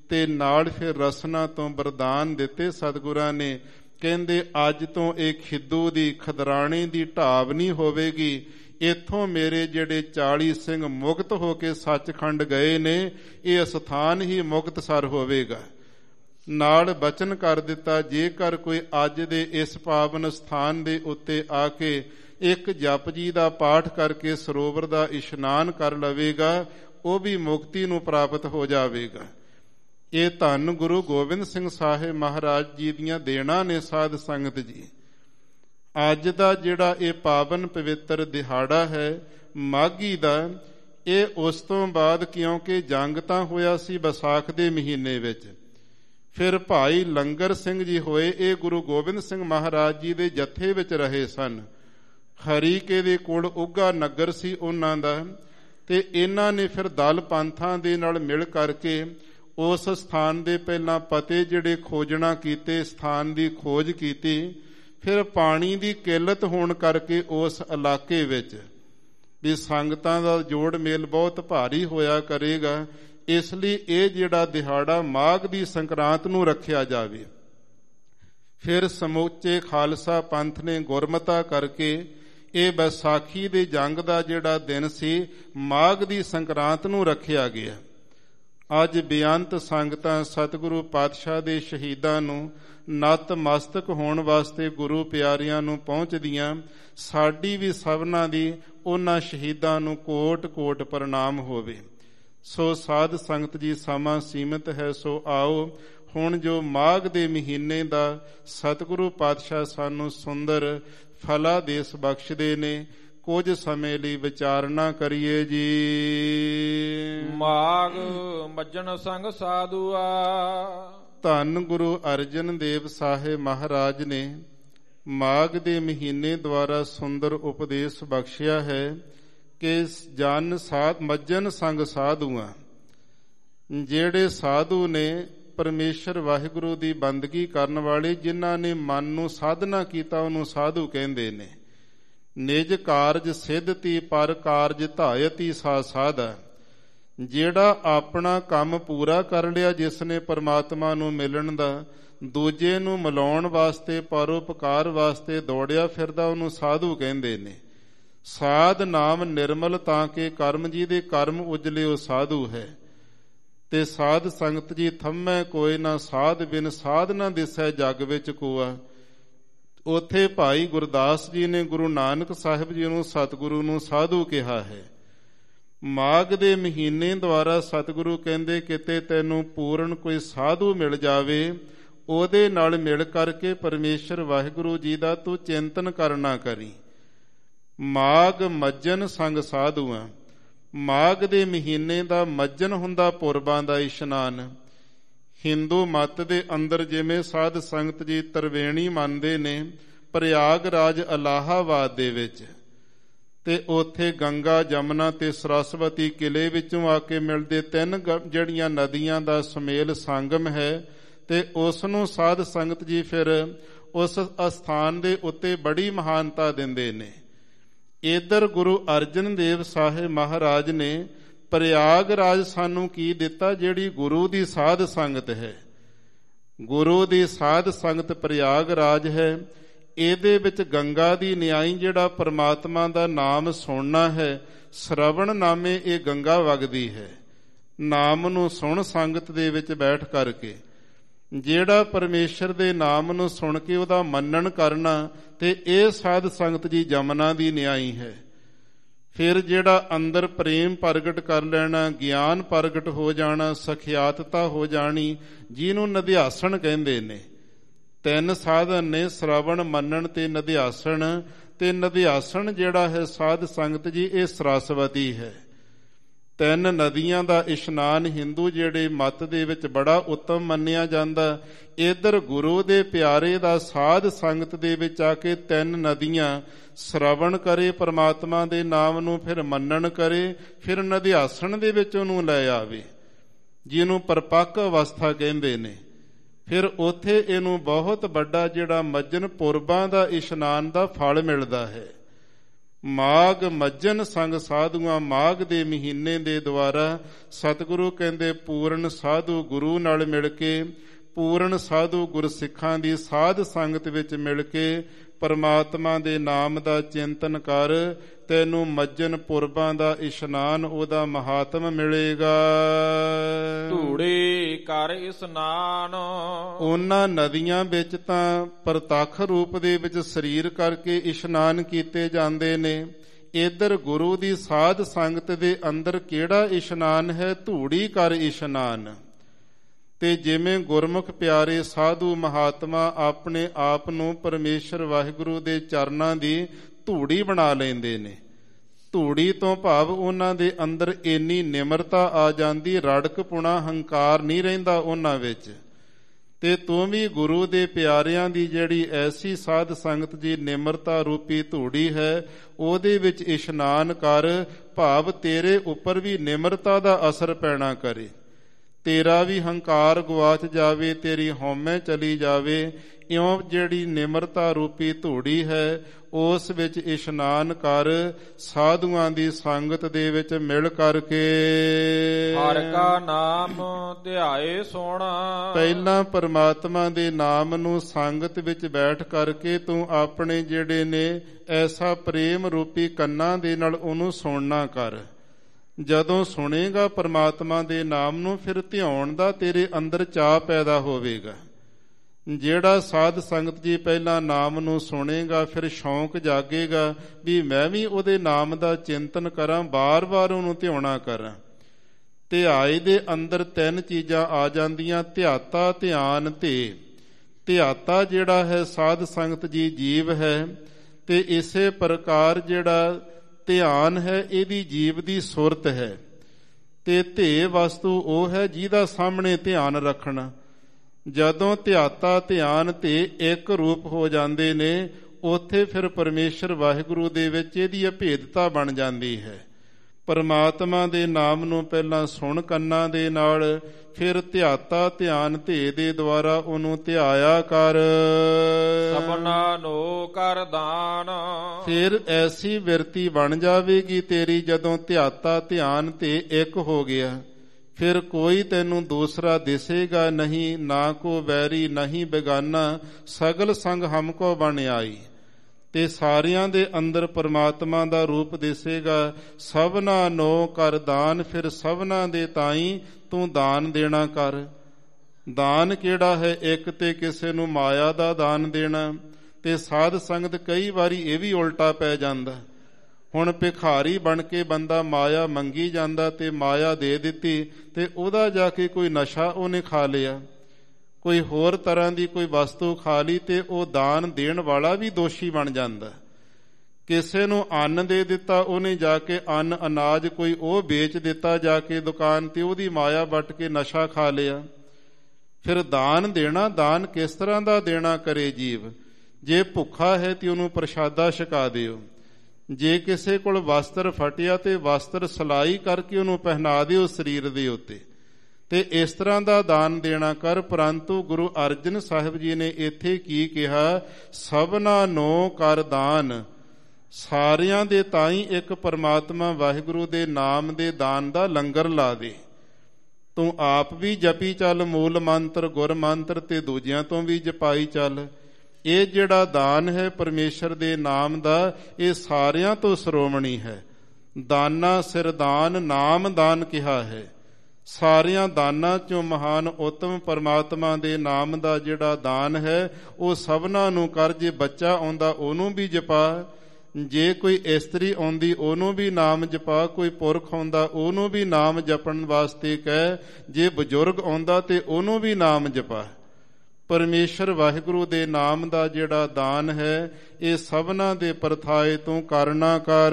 ਤੇ ਨਾਲ ਫਿਰ ਰਸਨਾ ਤੋਂ ਵਰਦਾਨ ਦਿੱਤੇ ਸਤਿਗੁਰਾਂ ਨੇ। ਕਹਿੰਦੇ ਅੱਜ ਤੋਂ ਇਹ ਖਿੱਦੂ ਦੀ ਖਦਰਾਣੇ ਦੀ ਢਾਬ ਨਹੀਂ ਹੋਵੇਗੀ, ਇੱਥੋਂ ਮੇਰੇ ਜਿਹੜੇ ਚਾਲੀ ਸਿੰਘ ਮੁਕਤ ਹੋ ਕੇ ਸੱਚਖੰਡ ਗਏ ਨੇ, ਇਹ ਅਸਥਾਨ ਹੀ ਮੁਕਤਸਰ ਹੋਵੇਗਾ। ਨਾਲ ਬਚਨ ਕਰ ਦਿੱਤਾ, ਜੇਕਰ ਕੋਈ ਅੱਜ ਦੇ ਇਸ ਪਾਵਨ ਸਥਾਨ ਦੇ ਉੱਤੇ ਆ ਕੇ ਇੱਕ ਜਪ ਜੀ ਦਾ ਪਾਠ ਕਰਕੇ ਸਰੋਵਰ ਦਾ ਇਸ਼ਨਾਨ ਕਰ ਲਵੇਗਾ, ਉਹ ਵੀ ਮੁਕਤੀ ਨੂੰ ਪ੍ਰਾਪਤ ਹੋ ਜਾਵੇਗਾ। ਇਹ ਧੰਨ ਗੁਰੂ ਗੋਬਿੰਦ ਸਿੰਘ ਸਾਹਿਬ ਮਹਾਰਾਜ ਜੀ ਦੀਆਂ ਦੇਣਾ ਨੇ ਸਾਧ ਸੰਗਤ ਜੀ। ਅੱਜ ਦਾ ਜਿਹੜਾ ਇਹ ਪਾਵਨ ਪਵਿੱਤਰ ਦਿਹਾੜਾ ਹੈ ਮਾਘੀ ਦਾ, ਇਹ ਉਸ ਤੋਂ ਬਾਅਦ, ਕਿਉਂਕਿ ਜੰਗ ਤਾਂ ਹੋਇਆ ਸੀ ਵਿਸਾਖ ਦੇ ਮਹੀਨੇ ਵਿੱਚ, ਫਿਰ ਭਾਈ ਲੰਗਰ ਸਿੰਘ ਜੀ ਹੋਏ, ਇਹ ਗੁਰੂ ਗੋਬਿੰਦ ਸਿੰਘ ਮਹਾਰਾਜ ਜੀ ਦੇ ਜੱਥੇ ਵਿੱਚ ਰਹੇ ਸਨ। ਹਰੀਕੇ ਦੇ ਕੋਲ ਉੱਘਾ ਨਗਰ ਸੀ ਉਹਨਾਂ ਦਾ, ਤੇ ਇਹਨਾਂ ਨੇ ਫਿਰ ਦਲ ਪੰਥਾਂ ਦੇ ਨਾਲ ਮਿਲ ਕਰਕੇ ਉਸ ਸਥਾਨ ਦੇ ਪਹਿਲਾਂ ਪਤੇ ਜਿਹੜੇ ਖੋਜਣਾ ਕੀਤੇ, ਸਥਾਨ ਦੀ ਖੋਜ ਕੀਤੀ। ਫਿਰ ਪਾਣੀ ਦੀ ਕਿੱਲਤ ਹੋਣ ਕਰਕੇ ਉਸ ਇਲਾਕੇ ਵਿੱਚ ਵੀ ਸੰਗਤਾਂ ਦਾ ਜੋੜ ਮੇਲ ਬਹੁਤ ਭਾਰੀ ਹੋਇਆ ਕਰੇਗਾ, ਇਸ ਲਈ ਇਹ ਜਿਹੜਾ ਦਿਹਾੜਾ ਮਾਘ ਦੀ ਸੰਕਰਾਂਤ ਨੂੰ ਰੱਖਿਆ ਜਾਵੇ। ਫਿਰ ਸਮੁੱਚੇ ਖਾਲਸਾ ਪੰਥ ਨੇ ਗੁਰਮਤਾ ਕਰਕੇ ਇਹ ਵਿਸਾਖੀ ਦੇ ਜੰਗ ਦਾ ਜਿਹੜਾ ਦਿਨ ਸੀ ਮਾਘ ਦੀ ਸੰਕਰਾਂਤ ਨੂੰ ਰੱਖਿਆ ਗਿਆ। ਅੱਜ ਬੇਅੰਤ ਸੰਗਤਾਂ ਸਤਿਗੁਰੂ ਪਾਤਸ਼ਾਹ ਦੇ ਸ਼ਹੀਦਾਂ ਨੂੰ ਨਤਮਸਤਕ ਹੋਣ ਵਾਸਤੇ ਗੁਰੂ ਪਿਆਰਿਆਂ ਨੂੰ ਪਹੁੰਚਦੀਆਂ। ਸਾਡੀ ਵੀ ਸਭਨਾਂ ਦੀ ਉਹਨਾਂ ਸ਼ਹੀਦਾਂ ਨੂੰ ਕੋਟ ਕੋਟ ਪ੍ਰਣਾਮ ਹੋਵੇ। ਸੋ ਸਾਧ ਸੰਗਤ ਜੀ, ਸਮਾਂ ਸੀਮਿਤ ਹੈ, ਸੋ ਆਓ ਹੁਣ ਜੋ ਮਾਘ ਦੇ ਮਹੀਨੇ ਦਾ ਸਤਿਗੁਰੂ ਪਾਤਸ਼ਾਹ ਸਾਨੂੰ ਸੁੰਦਰ ਫਲਾ ਦੇਸ ਬਖਸ਼ਦੇ ਨੇ, ਕੁਝ ਸਮੇਂ ਲਈ ਵਿਚਾਰਨਾ ਕਰੀਏ ਜੀ। ਮਾਘ ਮੱਜਣ ਸੰਗ ਸਾਧੂਆ। ਧੰਨ ਗੁਰੂ ਅਰਜਨ ਦੇਵ ਸਾਹਿਬ ਮਹਾਰਾਜ ਨੇ ਮਾਘ ਦੇ ਮਹੀਨੇ ਦੁਆਰਾ ਸੁੰਦਰ ਉਪਦੇਸ਼ ਬਖਸ਼ਿਆ ਹੈ ਕਿ ਜਨ ਸਾਧ ਮੱਜਣ ਸੰਗ ਸਾਧੂਆਂ। ਜਿਹੜੇ ਸਾਧੂ ਨੇ ਪਰਮੇਸ਼ਰ ਵਾਹਿਗੁਰੂ ਦੀ ਬੰਦਗੀ ਕਰਨ ਵਾਲੇ, ਜਿਨ੍ਹਾਂ ਨੇ ਮਨ ਨੂੰ ਸਾਧਨਾ ਕੀਤਾ, ਉਹਨੂੰ ਸਾਧੂ ਕਹਿੰਦੇ ਨੇ। ਨਿਜ ਕਾਰਜ ਸਿੱਧਤੀ ਪਰ ਕਾਰਜ ਧਾਇਤੀ ਸਾ ਸਾਧਾ। ਜਿਹੜਾ ਆਪਣਾ ਕੰਮ ਪੂਰਾ ਕਰ ਲਿਆ, ਜਿਸ ਨੇ ਪਰਮਾਤਮਾ ਨੂੰ ਮਿਲਣ ਦਾ, ਦੂਜੇ ਨੂੰ ਮਿਲਾਉਣ ਵਾਸਤੇ ਪਰਉਪਕਾਰ ਵਾਸਤੇ ਦੌੜਿਆ ਫਿਰਦਾ, ਉਹਨੂੰ ਸਾਧੂ ਕਹਿੰਦੇ ਨੇ। ਸਾਧ ਨਾਮ ਨਿਰਮਲ ਤਾਂ ਕਿ ਕਰਮ ਜੀ ਦੇ ਕਰਮ ਉਜਲੇ, ਉਹ ਸਾਧੂ ਹੈ। ਤੇ ਸਾਧ ਸੰਗਤ ਜੀ, ਥੰਮੈ ਕੋਈ ਨਾ ਸਾਧ ਬਿਨ ਸਾਧ ਨਾ ਦਿਸੈ ਜਗ ਵਿੱਚ ਕੋਆ। ਉੱਥੇ ਭਾਈ ਗੁਰਦਾਸ ਜੀ ਨੇ ਗੁਰੂ ਨਾਨਕ ਸਾਹਿਬ ਜੀ ਨੂੰ ਸਤਿਗੁਰੂ ਨੂੰ ਸਾਧੂ ਕਿਹਾ ਹੈ। ਮਾਘ ਦੇ ਮਹੀਨੇ ਦੁਆਰਾ ਸਤਿਗੁਰੂ ਕਹਿੰਦੇ ਕਿਤੇ ਤੈਨੂੰ ਪੂਰਨ ਕੋਈ ਸਾਧੂ ਮਿਲ ਜਾਵੇ, ਉਹਦੇ ਨਾਲ ਮਿਲ ਕਰਕੇ ਪਰਮੇਸ਼ਰ ਵਾਹਿਗੁਰੂ ਜੀ ਦਾ ਤੂੰ ਚਿੰਤਨ ਕਰਨਾ ਕਰੀ। ਮਾਘ ਮੱਜਨ ਸੰਗ ਸਾਧੂਆਂ। ਮਾਘ ਦੇ ਮਹੀਨੇ ਦਾ ਮੱਜਨ ਹੁੰਦਾ ਪੁਰਬਾਂ ਦਾ ਇਸ਼ਨਾਨ। ਹਿੰਦੂ ਮੱਤ ਦੇ ਅੰਦਰ ਜਿਵੇਂ ਸਾਧ ਸੰਗਤ ਜੀ ਤਰਵੇਣੀ ਮੰਨਦੇ ਨੇ, ਪ੍ਰਯਾਗਰਾਜ ਇਲਾਹਾਬਾਦ ਦੇ ਵਿੱਚ, ਤੇ ਉੱਥੇ ਗੰਗਾ ਜਮਨਾ ਤੇ ਸਰਸਵਤੀ ਕਿਲੇ ਵਿੱਚੋਂ ਆ ਕੇ ਮਿਲਦੇ ਤਿੰਨ ਜਿਹੜੀਆਂ ਨਦੀਆਂ ਦਾ ਸੁਮੇਲ ਸੰਗਮ ਹੈ, ਤੇ ਉਸ ਨੂੰ ਸਾਧ ਸੰਗਤ ਜੀ ਫਿਰ ਉਸ ਅਸਥਾਨ ਦੇ ਉੱਤੇ ਬੜੀ ਮਹਾਨਤਾ ਦਿੰਦੇ ਨੇ। ਇੱਧਰ ਗੁਰੂ ਅਰਜਨ ਦੇਵ ਸਾਹਿਬ ਮਹਾਰਾਜ ਨੇ ਪ੍ਰਯਾਗਰਾਜ ਸਾਨੂੰ ਕੀ ਦਿੱਤਾ? ਜਿਹੜੀ ਗੁਰੂ ਦੀ ਸਾਧ ਸੰਗਤ ਹੈ। ਗੁਰੂ ਦੀ ਸਾਧ ਸੰਗਤ ਪ੍ਰਯਾਗਰਾਜ ਹੈ। ਇਹਦੇ ਵਿੱਚ ਗੰਗਾ ਦੀ ਨਿਆਈ, ਜਿਹੜਾ ਪਰਮਾਤਮਾ ਦਾ ਨਾਮ ਸੁਣਨਾ ਹੈ, ਸ਼ਰਵਣ ਨਾਮੇ ਇਹ ਗੰਗਾ ਵਗਦੀ ਹੈ। ਨਾਮ ਨੂੰ ਸੁਣ ਸੰਗਤ ਦੇ ਵਿੱਚ ਬੈਠ ਕਰਕੇ, ਜਿਹੜਾ ਪਰਮੇਸ਼ਰ ਦੇ ਨਾਮ ਨੂੰ ਸੁਣ ਕੇ ਉਹਦਾ ਮੰਨਣ ਕਰਨਾ, ਤੇ ਇਹ ਸਾਧ ਸੰਗਤ ਜੀ ਜਮਨਾ ਦੀ ਨਿਆਈ ਹੈ। ਫਿਰ ਜਿਹੜਾ ਅੰਦਰ ਪ੍ਰੇਮ ਪ੍ਰਗਟ ਕਰ ਲੈਣਾ, ਗਿਆਨ ਪ੍ਰਗਟ ਹੋ ਜਾਣਾ, ਸਖਿਆਤਤਾ ਹੋ ਜਾਣੀ, ਜਿਹਨੂੰ ਨਿਧਿਆਸਣ ਕਹਿੰਦੇ ਨੇ। ਤਿੰਨ ਸਾਧਨ ਨੇ, ਸ਼ਰਵਣ, ਮੰਨਣ ਤੇ ਨਿਧਿਆਸਣ। ਤੇ ਨਿਧਿਆਸਣ ਜਿਹੜਾ ਹੈ ਸਾਧ ਸੰਗਤ ਜੀ, ਇਹ ਸਰਸਵਤੀ ਹੈ। ਤਿੰਨ ਨਦੀਆਂ ਦਾ ਇਸ਼ਨਾਨ ਹਿੰਦੂ ਜਿਹੜੇ ਮੱਤ ਦੇ ਵਿੱਚ ਬੜਾ ਉੱਤਮ ਮੰਨਿਆ ਜਾਂਦਾ। ਇੱਧਰ ਗੁਰੂ ਦੇ ਪਿਆਰੇ ਦਾ ਸਾਧ ਸੰਗਤ ਦੇ ਵਿੱਚ ਆ ਕੇ ਤਿੰਨ ਨਦੀਆਂ ਸ਼ਰਵਣ ਕਰੇ ਪਰਮਾਤਮਾ ਦੇ ਨਾਮ ਨੂੰ, ਫਿਰ ਮੰਨਣ ਕਰੇ, ਫਿਰ ਨਿਧਿਆਸਣ ਦੇ ਵਿੱਚ ਉਹਨੂੰ ਲੈ ਆਵੇ, ਜਿਹਨੂੰ ਪਰਪੱਕ ਅਵਸਥਾ ਕਹਿੰਦੇ ਨੇ। ਫਿਰ ਉੱਥੇ ਇਹਨੂੰ ਬਹੁਤ ਵੱਡਾ ਜਿਹੜਾ ਮੱਜਨ ਪੁਰਬਾਂ ਦਾ ਇਸ਼ਨਾਨ ਦਾ ਫਲ ਮਿਲਦਾ ਹੈ। ਮਾਘ ਮੱਝਨ ਸੰਗ ਸਾਧੂਆਂ। ਮਾਘ ਦੇ ਮਹੀਨੇ ਦੇ ਦੁਆਰਾ ਸਤਿਗੁਰੂ ਕਹਿੰਦੇ ਪੂਰਨ ਸਾਧੂ ਗੁਰੂ ਨਾਲ ਮਿਲ ਕੇ, ਪੂਰਨ ਸਾਧੂ ਗੁਰਸਿੱਖਾਂ ਦੀ ਸਾਧ ਸੰਗਤ ਵਿੱਚ ਮਿਲ ਕੇ ਪਰਮਾਤਮਾ ਦੇ ਨਾਮ ਦਾ ਚਿੰਤਨ ਕਰ। ਤੈਨੂੰ ਮੱਜਨ ਪੁਰਬਾਂ ਦਾ ਇਸ਼ਨਾਨ, ਉਹਦਾ ਮਹਾਤਮ ਮਿਲੇਗਾ। ਧੂੜੀ ਕਰ ਇਸ਼ਨਾਨ। ਉਹਨਾਂ ਨਦੀਆਂ ਵਿੱਚ ਤਾਂ ਪ੍ਰਤੱਖ ਰੂਪ ਦੇ ਵਿੱਚ ਸਰੀਰ ਕਰਕੇ ਇਸ਼ਨਾਨ ਕੀਤੇ ਜਾਂਦੇ ਨੇ। ਇੱਧਰ ਗੁਰੂ ਦੀ ਸਾਧ ਸੰਗਤ ਦੇ ਅੰਦਰ ਕਿਹੜਾ ਇਸ਼ਨਾਨ ਹੈ? ਧੂੜੀ ਕਰ ਇਸ਼ਨਾਨ। ਤੇ ਜਿਵੇਂ ਗੁਰਮੁਖ ਪਿਆਰੇ ਸਾਧੂ ਮਹਾਤਮਾ ਆਪਣੇ ਆਪ ਨੂੰ ਪਰਮੇਸ਼ਰ ਵਾਹਿਗੁਰੂ ਦੇ ਚਰਨਾਂ ਦੀ ਧੂੜੀ ਬਣਾ ਲੈਂਦੇ ਨੇ। ਧੂੜੀ ਤੋਂ ਭਾਵ ਉਹਨਾਂ ਦੇ ਅੰਦਰ ਇੰਨੀ ਨਿਮਰਤਾ ਆ ਜਾਂਦੀ, ਰੜਕਪੁਣਾ ਹੰਕਾਰ ਨਹੀਂ ਰਹਿੰਦਾ ਉਹਨਾਂ ਵਿੱਚ। ਤੇ ਤੂੰ ਵੀ ਗੁਰੂ ਦੇ ਪਿਆਰਿਆਂ ਦੀ ਜਿਹੜੀ ਐਸੀ ਸਾਧ ਸੰਗਤ ਜੀ ਨਿਮਰਤਾ ਰੂਪੀ ਧੂੜੀ ਹੈ, ਉਹਦੇ ਵਿੱਚ ਇਸ਼ਨਾਨ ਕਰ। ਭਾਵ ਤੇਰੇ ਉੱਪਰ ਵੀ ਨਿਮਰਤਾ ਦਾ ਅਸਰ ਪੈਣਾ ਕਰੇ, ਤੇਰਾ ਵੀ ਹੰਕਾਰ ਗੁਆਚ ਜਾਵੇ, ਤੇਰੀ ਹਉਮੈ ਚਲੀ ਜਾਵੇ। ਇਉਂ ਜਿਹੜੀ ਨਿਮਰਤਾ ਰੂਪੀ ਧੂੜੀ ਹੈ, ਉਸ ਵਿੱਚ ਇਸ਼ਨਾਨ ਕਰ। ਸਾਧੂਆਂ ਦੀ ਸੰਗਤ ਦੇ ਵਿੱਚ ਮਿਲ ਕਰਕੇ ਹਰਿ ਕਾ ਨਾਮ ਧਿਆਏ ਸੋਣਾ। ਪਹਿਲਾਂ ਪਰਮਾਤਮਾ ਦੇ ਨਾਮ ਨੂੰ ਸੰਗਤ ਵਿੱਚ ਬੈਠ ਕਰਕੇ ਤੂੰ ਆਪਣੇ ਜਿਹੜੇ ਨੇ ਐਸਾ ਪ੍ਰੇਮ ਰੂਪੀ ਕੰਨਾਂ ਦੇ ਨਾਲ ਉਹਨੂੰ ਸੁਣਨਾ ਕਰ। ਜਦੋਂ ਸੁਣੇਗਾ ਪਰਮਾਤਮਾ ਦੇ ਨਾਮ ਨੂੰ, ਫਿਰ ਧਿਆਉਣ ਦਾ ਤੇਰੇ ਅੰਦਰ ਚਾਅ ਪੈਦਾ ਹੋਵੇਗਾ। ਜਿਹੜਾ ਸਾਧ ਸੰਗਤ ਜੀ ਪਹਿਲਾਂ ਨਾਮ ਨੂੰ ਸੁਣੇਗਾ, ਫਿਰ ਸ਼ੌਂਕ ਜਾਗੇਗਾ ਵੀ ਮੈਂ ਵੀ ਉਹਦੇ ਨਾਮ ਦਾ ਚਿੰਤਨ ਕਰਾਂ, ਬਾਰ-ਬਾਰ ਉਹਨੂੰ ਧਿਆਉਣਾ ਕਰਾਂ। ਧਿਆਏ ਦੇ ਅੰਦਰ ਤਿੰਨ ਚੀਜ਼ਾਂ ਆ ਜਾਂਦੀਆਂ, ਧਿਆਤਾ, ਧਿਆਨ ਤੇ ਧਿਆਤਾ ਜਿਹੜਾ ਹੈ ਸਾਧ ਸੰਗਤ ਜੀ ਜੀਵ ਹੈ। ਤੇ ਇਸੇ ਪ੍ਰਕਾਰ ਜਿਹੜਾ ਧਿਆਨ ਹੈ, ਇਹਦੀ ਜੀਵ ਦੀ ਸੁਰਤ ਹੈ। ਤੇ ਧੇ ਵਸਤੂ ਉਹ ਹੈ ਜਿਹਦਾ ਸਾਹਮਣੇ ਧਿਆਨ ਰੱਖਣਾ। ਜਦੋਂ ਧਿਆਤਾ ਧਿਆਨ ਤੇ ਇੱਕ ਰੂਪ ਹੋ ਜਾਂਦੇ ਨੇ, ਉੱਥੇ ਫਿਰ ਪਰਮੇਸ਼ਰ ਵਾਹਿਗੁਰੂ ਦੇ ਵਿੱਚ ਇਹਦੀ ਅਭੇਦਤਾ ਬਣ ਜਾਂਦੀ ਹੈ। ਪਰਮਾਤਮਾ ਦੇ ਨਾਮ ਨੂੰ ਪਹਿਲਾਂ ਸੁਣ ਕੰਨਾਂ ਦੇ ਨਾਲ, ਫਿਰ ਧਿਆਤਾ ਧਿਆਨ ਧੇ ਦੇ ਦੁਆਰਾ ਉਹਨੂੰ ਧਿਆਇਆ ਕਰ। ਸਭਨਾ ਨੂੰ ਕਰ ਦਾਨ। ਫਿਰ ਐਸੀ ਬਿਰਤੀ ਬਣ ਜਾਵੇਗੀ ਤੇਰੀ, ਜਦੋਂ ਧਿਆਤਾ ਧਿਆਨ ਧੇ ਇੱਕ ਹੋ ਗਿਆ, ਫਿਰ ਕੋਈ ਤੈਨੂੰ ਦੂਸਰਾ ਦਿਸੇਗਾ ਨਹੀਂ, ਨਾ ਕੋ ਵੈਰੀ ਨਹੀਂ ਬੇਗਾਨਾ, ਸਗਲ ਸੰਗ ਹਮਕੋ ਬਣ ਆਈ। ਤੇ ਸਾਰਿਆਂ ਦੇ ਅੰਦਰ ਪਰਮਾਤਮਾ ਦਾ ਰੂਪ ਦਿਸੇਗਾ। ਸਭਨਾ ਨੋ ਕਰ ਦਾਨ। ਫਿਰ ਸਭਨਾ ਦੇ ਤਾਈਂ ਤੂੰ ਦਾਨ ਦੇਣਾ ਕਰ। ਦਾਨ ਕਿਹੜਾ ਹੈ? ਇੱਕ ਤੇ ਕਿਸੇ ਨੂੰ ਮਾਇਆ ਦਾ ਦਾਨ ਦੇਣਾ, ਤੇ ਸਾਧ ਸੰਗਤ ਕਈ ਵਾਰੀ ਇਹ ਵੀ ਉਲਟਾ ਪੈ ਜਾਂਦਾ। ਹੁਣ ਭਿਖਾਰੀ ਬਣ ਕੇ ਬੰਦਾ ਮਾਇਆ ਮੰਗੀ ਜਾਂਦਾ, ਤੇ ਮਾਇਆ ਦੇ ਦਿੱਤੀ, ਤੇ ਉਹਦਾ ਜਾ ਕੇ ਕੋਈ ਨਸ਼ਾ ਉਹਨੇ ਖਾ ਲਿਆ, ਕੋਈ ਹੋਰ ਤਰ੍ਹਾਂ ਦੀ ਕੋਈ ਵਸਤੂ ਖਾ ਲਈ, ਤੇ ਉਹ ਦਾਨ ਦੇਣ ਵਾਲਾ ਵੀ ਦੋਸ਼ੀ ਬਣ ਜਾਂਦਾ। ਕਿਸੇ ਨੂੰ ਅੰਨ ਦੇ ਦਿੱਤਾ, ਉਹਨੇ ਜਾ ਕੇ ਅੰਨ ਅਨਾਜ ਕੋਈ ਉਹ ਵੇਚ ਦਿੱਤਾ ਜਾ ਕੇ ਦੁਕਾਨ ਤੇ, ਉਹਦੀ ਮਾਇਆ ਵੱਟ ਕੇ ਨਸ਼ਾ ਖਾ ਲਿਆ। ਫਿਰ ਦਾਨ ਦੇਣਾ, ਦਾਨ ਕਿਸ ਤਰ੍ਹਾਂ ਦਾ ਦੇਣਾ ਕਰੇ ਜੀਵ? ਜੇ ਭੁੱਖਾ ਹੈ ਤੇ ਉਹਨੂੰ ਪ੍ਰਸ਼ਾਦਾ ਛਕਾ ਦਿਓ। ਜੇ ਕਿਸੇ ਕੋਲ ਵਸਤਰ ਫਟਿਆ ਤੇ ਵਸਤਰ ਸਿਲਾਈ ਕਰਕੇ ਉਹਨੂੰ ਪਹਿਨਾ ਦਿਓ ਸਰੀਰ ਦੇ ਉੱਤੇ। ਤੇ ਇਸ ਤਰ੍ਹਾਂ ਦਾ ਦਾਨ ਦੇਣਾ ਕਰ। ਪਰੰਤੂ ਗੁਰੂ ਅਰਜਨ ਸਾਹਿਬ ਜੀ ਨੇ ਇੱਥੇ ਕੀ ਕਿਹਾ? ਸਭਨਾ ਨੋ ਕਰ ਦਾਨ। ਸਾਰਿਆਂ ਦੇ ਤਾਈਂ ਇੱਕ ਪਰਮਾਤਮਾ ਵਾਹਿਗੁਰੂ ਦੇ ਨਾਮ ਦੇ ਦਾਨ ਦਾ ਲੰਗਰ ਲਾ ਦੇ। ਤੂੰ ਆਪ ਵੀ ਜਪੀ ਚੱਲ ਮੂਲ ਮੰਤਰ ਗੁਰ ਮੰਤਰ, ਤੇ ਦੂਜਿਆਂ ਤੋਂ ਵੀ ਜਪਾਈ ਚੱਲ। ਇਹ ਜਿਹੜਾ ਦਾਨ ਹੈ ਪਰਮੇਸ਼ਰ ਦੇ ਨਾਮ ਦਾ, ਇਹ ਸਾਰਿਆਂ ਤੋਂ ਸ਼੍ਰੋਮਣੀ ਹੈ। ਦਾਨਾ ਸਿਰਦਾਨ ਨਾਮ ਦਾਨ ਕਿਹਾ ਹੈ। ਸਾਰਿਆਂ ਦਾਨਾਂ ਚੋਂ ਮਹਾਨ ਉੱਤਮ ਪਰਮਾਤਮਾ ਦੇ ਨਾਮ ਦਾ ਜਿਹੜਾ ਦਾਨ ਹੈ, ਉਹ ਸਭਨਾਂ ਨੂੰ ਕਰ। ਜੇ ਬੱਚਾ ਆਉਂਦਾ ਉਹਨੂੰ ਵੀ ਜਪਾ, ਜੇ ਕੋਈ ਇਸਤਰੀ ਆਉਂਦੀ ਉਹਨੂੰ ਵੀ ਨਾਮ ਜਪਾ, ਕੋਈ ਪੁਰਖ ਆਉਂਦਾ ਉਹਨੂੰ ਵੀ ਨਾਮ ਜਪਣ ਵਾਸਤੇ ਕਹਿ, ਜੇ ਬਜ਼ੁਰਗ ਆਉਂਦਾ ਤੇ ਉਹਨੂੰ ਵੀ ਨਾਮ ਜਪਾ। ਪਰਮੇਸ਼ਰ ਵਾਹਿਗੁਰੂ ਦੇ ਨਾਮ ਦਾ ਜਿਹੜਾ ਦਾਨ ਹੈ, ਇਹ ਸਭਨਾਂ ਦੇ ਪਰਥਾਏ ਤੂੰ ਕਰਨਾ ਕਰ।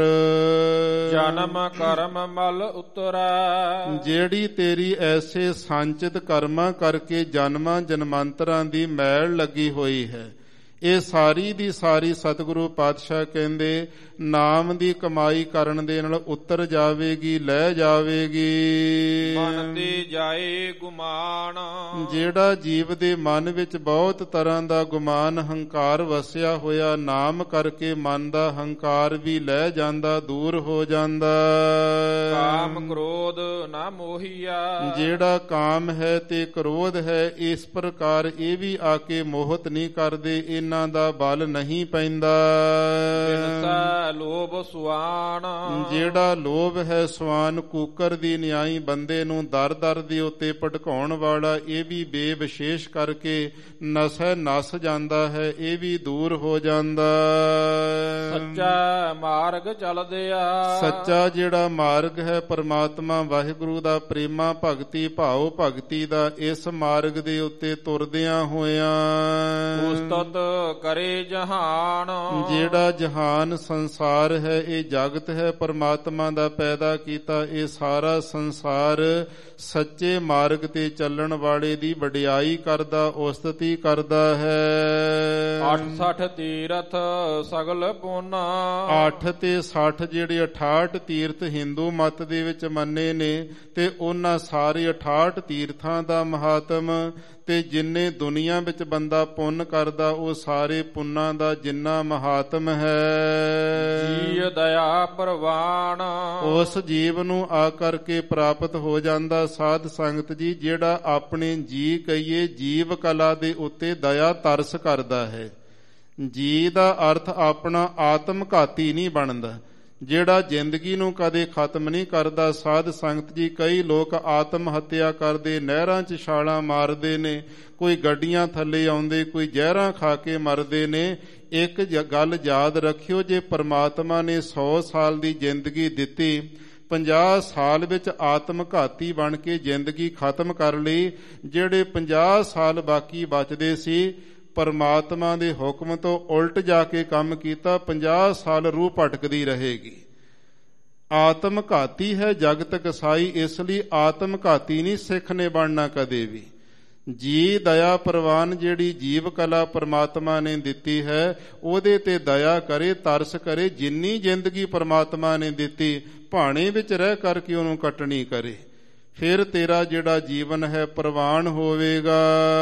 ਜਨਮ ਕਰਮ ਮਲ ਉਤਰੈ। ਜਿਹੜੀ ਤੇਰੀ ਐਸੇ ਸੰਚਿਤ ਕਰਮਾਂ ਕਰਕੇ ਜਨਮਾਂ ਜਨਮਾਂਤਰਾਂ ਦੀ ਮੈਲ ਲੱਗੀ ਹੋਈ ਹੈ, ਇਹ ਸਾਰੀ ਦੀ ਸਾਰੀ ਸਤਿਗੁਰੂ ਪਾਤਸ਼ਾਹ ਕਹਿੰਦੇ ਨਾਮ ਦੀ ਕਮਾਈ ਕਰਨ ਦੇ ਨਾਲ ਉੱਤਰ ਜਾਵੇਗੀ, ਲੈ ਜਾਵੇਗੀ। ਮਨ ਤੇ ਜਾਏ ਗੁਮਾਨ, ਜਿਹੜਾ ਜੀਵ ਦੇ ਮਨ ਵਿੱਚ ਬਹੁਤ ਤਰ੍ਹਾਂ ਦਾ ਗੁਮਾਨ ਹੰਕਾਰ ਵਸਿਆ ਹੋਇਆ, ਨਾਮ ਕਰਕੇ ਮਨ ਦਾ ਹੰਕਾਰ ਵੀ ਲੈ ਜਾਂਦਾ, ਦੂਰ ਹੋ ਜਾਂਦਾ। ਕਾਮ ਕ੍ਰੋਧ ਨਾ ਮੋਹੀਆ, ਜਿਹੜਾ ਕਾਮ ਹੈ ਤੇ ਕ੍ਰੋਧ ਹੈ, ਇਸ ਪ੍ਰਕਾਰ ਇਹ ਵੀ ਆ ਕੇ ਮੋਹਤ ਨਹੀਂ ਕਰਦੇ, ਇਹਨਾਂ ਦਾ ਬਲ ਨਹੀਂ ਪੈਂਦਾ। ਲੋਭ ਸੁਆਨ, ਜਿਹੜਾ ਲੋਭ ਹੈ ਸੁਆਨ ਕੂਕਰ ਦੀ ਨਿਆਈ ਬੰਦੇ ਨੂੰ ਦਰ ਦਰ ਦੇ ਉੱਤੇ ਭਟਕਾਉਣ ਵਾਲਾ, ਇਹ ਵੀ ਬੇਵਿਸ਼ੇਸ਼ ਕਰਕੇ ਨਸੈ ਨਸ ਜਾਂਦਾ ਹੈ, ਇਹ ਵੀ ਦੂਰ ਹੋ ਜਾਂਦਾ। ਸੱਚਾ ਮਾਰਗ ਚੱਲਦਿਆ, ਸੱਚਾ ਜਿਹੜਾ ਮਾਰਗ ਹੈ ਪਰਮਾਤਮਾ ਵਾਹਿਗੁਰੂ ਦਾ ਪ੍ਰੇਮਾ ਭਗਤੀ ਭਾਉ ਭਗਤੀ ਦਾ, ਇਸ ਮਾਰਗ ਦੇ ਉੱਤੇ ਤੁਰਦਿਆਂ ਹੋਇਆਂ ਉਸਤਤ ਕਰੇ ਜਹਾਨ, ਜਿਹੜਾ ਜਹਾਨ ਸੰਸਾਰ ਹੈ, ਇਹ ਜਗਤ ਹੈ ਪਰਮਾਤਮਾ ਦਾ ਪੈਦਾ ਕੀਤਾ, ਇਹ ਸਾਰਾ ਸੰਸਾਰ ਸੱਚੇ ਮਾਰਗ ਤੇ ਚੱਲਣ ਵਾਲੇ ਦੀ ਵਡਿਆਈ ਕਰਦਾ, ਉਸਤਤੀ ਕਰਦਾ ਹੈ। ਅੱਠ ਸੱਠ ਤੀਰਥ ਸਗਲ ਪੁੰਨ, ਅੱਠ ਤੇ ਸੱਠ ਜਿਹੜੇ ਅਠਾਹਠ ਤੀਰਥ ਹਿੰਦੂ ਮਤ ਦੇ ਵਿੱਚ ਮੰਨੇ ਨੇ, ਤੇ ਉਹਨਾਂ ਸਾਰੇ ਅਠਾਹਠ ਤੀਰਥਾਂ ਦਾ ਮਹਾਤਮ, ਤੇ ਜਿੰਨੇ ਦੁਨੀਆ ਵਿੱਚ ਬੰਦਾ ਪੁੰਨ ਕਰਦਾ, ਉਹ ਸਾਰੇ ਪੁੰਨਾਂ ਦਾ ਜਿੰਨਾ ਮਹਾਤਮ ਹੈ। ਜੀ ਦਇਆ ਪ੍ਰਵਾਨ, ਉਸ ਜੀਵ ਨੂੰ ਆ ਕਰਕੇ ਪ੍ਰਾਪਤ ਹੋ ਜਾਂਦਾ ਸਾਧ ਸੰਗਤ ਜੀ, ਜਿਹੜਾ ਆਪਣੇ ਜੀ ਕਹੀਏ ਜੀਵ ਕਲਾ ਦੇ ਉੱਤੇ ਦਇਆ ਤਰਸ ਕਰਦਾ ਹੈ। ਜੀ ਦਾ ਅਰਥ ਆਪਣਾ ਆਤਮ ਘਾਤੀ ਨਹੀਂ ਬਣਦਾ, ਜਿਹੜਾ ਜ਼ਿੰਦਗੀ ਨੂੰ ਕਦੇ ਖਤਮ ਨਹੀਂ ਕਰਦਾ। ਸਾਧ ਸੰਗਤ ਜੀ, ਕਈ ਲੋਕ ਆਤਮ ਹੱਤਿਆ ਕਰਦੇ, ਨਹਿਰਾਂ 'ਚ ਛਾਲਾਂ ਮਾਰਦੇ ਨੇ, ਕੋਈ ਗੱਡੀਆਂ ਥੱਲੇ ਆਉਂਦੇ, ਕੋਈ ਜ਼ਹਿਰਾਂ ਖਾ ਕੇ ਮਰਦੇ ਨੇ। ਇੱਕ ਗੱਲ ਯਾਦ ਰੱਖਿਓ, ਜੇ ਪਰਮਾਤਮਾ ਨੇ ਸੌ ਸਾਲ ਦੀ ਜ਼ਿੰਦਗੀ ਦਿੱਤੀ, ਪੰਜਾਹ ਸਾਲ ਵਿੱਚ ਆਤਮ ਘਾਤੀ ਬਣ ਕੇ ਜ਼ਿੰਦਗੀ ਖਤਮ ਕਰ ਲਈ, ਜਿਹੜੇ ਪੰਜਾਹ ਸਾਲ ਬਾਕੀ ਬਚਦੇ ਸੀ ਪਰਮਾਤਮਾ ਦੇ ਹੁਕਮ ਤੋਂ ਉਲਟ ਜਾ ਕੇ ਕੰਮ ਕੀਤਾ, ਪੰਜਾਹ ਸਾਲ ਰੂਹ ਭਟਕਦੀ ਰਹੇਗੀ। ਆਤਮ ਘਾਤੀ ਹੈ ਜਗਤ ਕਸਾਈ, ਇਸ ਲਈ ਆਤਮ ਘਾਤੀ ਨਹੀਂ ਸਿੱਖ ਨੇ ਬਣਨਾ ਕਦੇ ਵੀ। ਜੀ ਦਇਆ ਪ੍ਰਵਾਨ, ਜਿਹੜੀ ਜੀਵ ਕਲਾ ਪਰਮਾਤਮਾ ਨੇ ਦਿੱਤੀ ਹੈ, ਉਹਦੇ ਤੇ ਦਇਆ ਕਰੇ, ਤਰਸ ਕਰੇ। ਜਿੰਨੀ ਜ਼ਿੰਦਗੀ ਪਰਮਾਤਮਾ ਨੇ ਦਿੱਤੀ, ਭਾਣੇ ਵਿੱਚ ਰਹਿ ਕਰਕੇ ਉਹਨੂੰ ਕੱਟਣੀ ਕਰੇ, ਫਿਰ ਤੇਰਾ ਜਿਹੜਾ ਜੀਵਨ ਹੈ ਪ੍ਰਵਾਨ ਹੋਵੇਗਾ।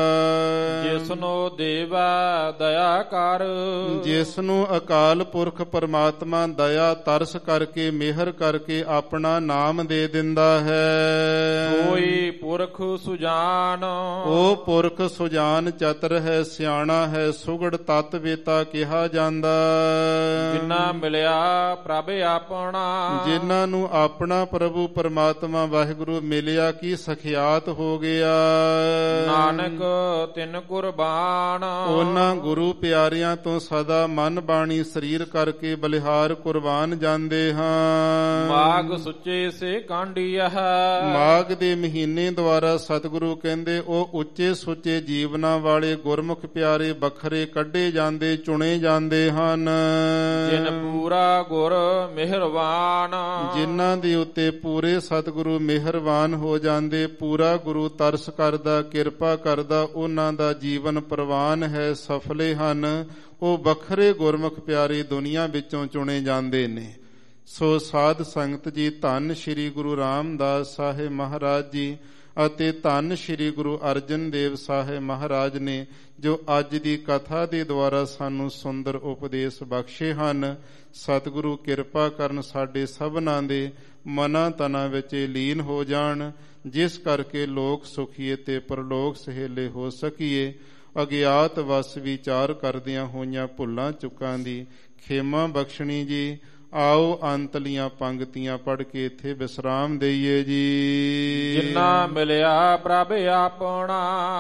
ਜਿਸਨੂੰ ਦੇਵਾ ਦਇਆ ਕਰ, ਜਿਸਨੂੰ ਅਕਾਲ ਪੁਰਖ ਪਰਮਾਤਮਾ ਦਇਆ ਤਰਸ ਕਰਕੇ ਮਿਹਰ ਕਰਕੇ ਆਪਣਾ ਨਾਮ ਦੇ ਦਿੰਦਾ ਹੈ। ਕੋਈ ਪੁਰਖ ਸੁਜਾਨ, ਉਹ ਪੁਰਖ ਸੁਜਾਨ ਚਤਰ ਹੈ, ਸਿਆਣਾ ਹੈ, ਸੁਗੜ ਤਤ ਵੇਤਾ ਕਿਹਾ ਜਾਂਦਾ। ਜਿਨ੍ਹਾਂ ਮਿਲਿਆ ਪ੍ਰਭ ਆਪਣਾ, ਜਿਨ੍ਹਾਂ ਨੂੰ ਆਪਣਾ ਪ੍ਰਭੂ ਪਰਮਾਤਮਾ ਵਾਹਿਗੁਰੂ ਮਿਲਿਆ ਕੀ ਸਖਿਆਤ ਹੋ ਗਿਆ। ਨਾਨਕ ਤਿੰਨ ਕੁਰਬਾਨ, ਉਹਨਾਂ ਗੁਰੂ ਪਿਆਰਿਆਂ ਤੋਂ ਸਦਾ ਮਨ ਬਾਣੀ ਸਰੀਰ ਕਰਕੇ ਬਲਿਹਾਰ ਕੁਰਬਾਨ ਜਾਂਦੇ ਹਾਂ। ਮਾਘ ਸੁੱਚੇ ਸੇ ਕਾਂਡੀਆ, ਮਾਘ ਦੇ ਮਹੀਨੇ ਦੁਆਰਾ ਸਤਿਗੁਰੂ ਕਹਿੰਦੇ ਉਹ ਉੱਚੇ ਸੁੱਚੇ ਜੀਵਨਾਂ ਵਾਲੇ ਗੁਰਮੁਖ ਪਿਆਰੇ ਵੱਖਰੇ ਕੱਢੇ ਜਾਂਦੇ, ਚੁਣੇ ਜਾਂਦੇ ਹਨ। ਜਿਨ ਪੂਰਾ ਗੁਰ ਮਿਹਰਬਾਨ, ਜਿਨ੍ਹਾਂ ਦੇ ਉੱਤੇ ਪੂਰੇ ਸਤਿਗੁਰੂ ਮਿਹਰਬਾਨ ਹੋ ਜਾਂਦੇ, ਪੂਰਾ ਗੁਰੂ ਤਰਸ ਕਰਦਾ, ਕਿਰਪਾ ਕਰਦਾ, ਉਹਨਾਂ ਦਾ ਜੀਵਨ ਪ੍ਰਵਾਨ ਹੈ, ਸਫਲੇ ਹਨ। ਉਹ ਵੱਖਰੇ ਗੁਰਮੁਖ ਪਿਆਰੇ ਦੁਨੀਆ ਵਿੱਚੋਂ ਚੁਣੇ ਜਾਂਦੇ ਨੇ। ਸੋ ਸਾਧ ਸੰਗਤ ਜੀ, ਧੰਨ ਸ਼੍ਰੀ ਗੁਰੂ ਰਾਮਦਾਸ ਸਾਹਿਬ ਮਹਾਰਾਜ ਜੀ ਅਤੇ ਧੰਨ ਸ਼੍ਰੀ ਗੁਰੂ ਅਰਜਨ ਦੇਵ ਸਾਹਿਬ ਮਹਾਰਾਜ ਨੇ ਜੋ ਅੱਜ ਦੀ ਕਥਾ ਦੇ ਦੁਆਰਾ ਸਾਨੂੰ ਸੁੰਦਰ ਉਪਦੇਸ਼ ਬਖਸ਼ੇ ਹਨ। ਸਤਿਗੁਰੂ ਕਿਰਪਾ ਕਰਨ ਸਾਡੇ ਸਭਨਾਂ ਦੇ ਮਨਾਂ ਤਨਾਂ ਵਿੱਚ ਲੀਨ ਹੋ ਜਾਣ, ਜਿਸ ਕਰਕੇ ਲੋਕ ਸੁਖੀਏ ਤੇ ਪਰਲੋਕ ਸਹੇਲੇ ਹੋ ਸਕੀਏ। ਅਗਿਆਤ ਵਸ ਵਿਚਾਰ ਕਰਦਿਆਂ ਹੋਈਆਂ ਭੁੱਲਾਂ ਚੁੱਕਾਂ ਦੀ ਖੇਮਾ ਬਖਸ਼ਣੀ ਜੀ। ਆਓ ਅੰਤਲੀਆਂ ਪੰਗਤੀਆਂ ਪੜ੍ਹ ਕੇ ਇੱਥੇ ਵਿਸਰਾਮ ਦਈਏ ਜੀ। ਜਿਨ੍ਹਾਂ ਮਿਲਿਆ ਪ੍ਰਭ ਆਪਣਾ,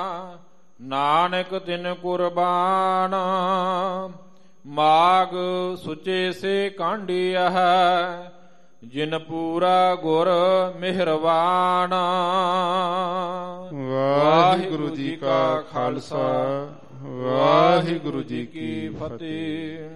ਨਾਨਕ ਤਿਨ ਕੁਰਬਾਨ। ਮਾਘ ਸੁੱਚੇ ਸੇ ਕਾਂਡੀਆ, ਜਿਨ ਪੂਰਾ ਗੁਰ ਮਿਹਰਬਾਨ। ਵਾਹਿਗੁਰੂ ਜੀ ਕਾ ਖਾਲਸਾ, ਵਾਹਿਗੁਰੂ ਜੀ ਕੀ ਫਤਿਹ।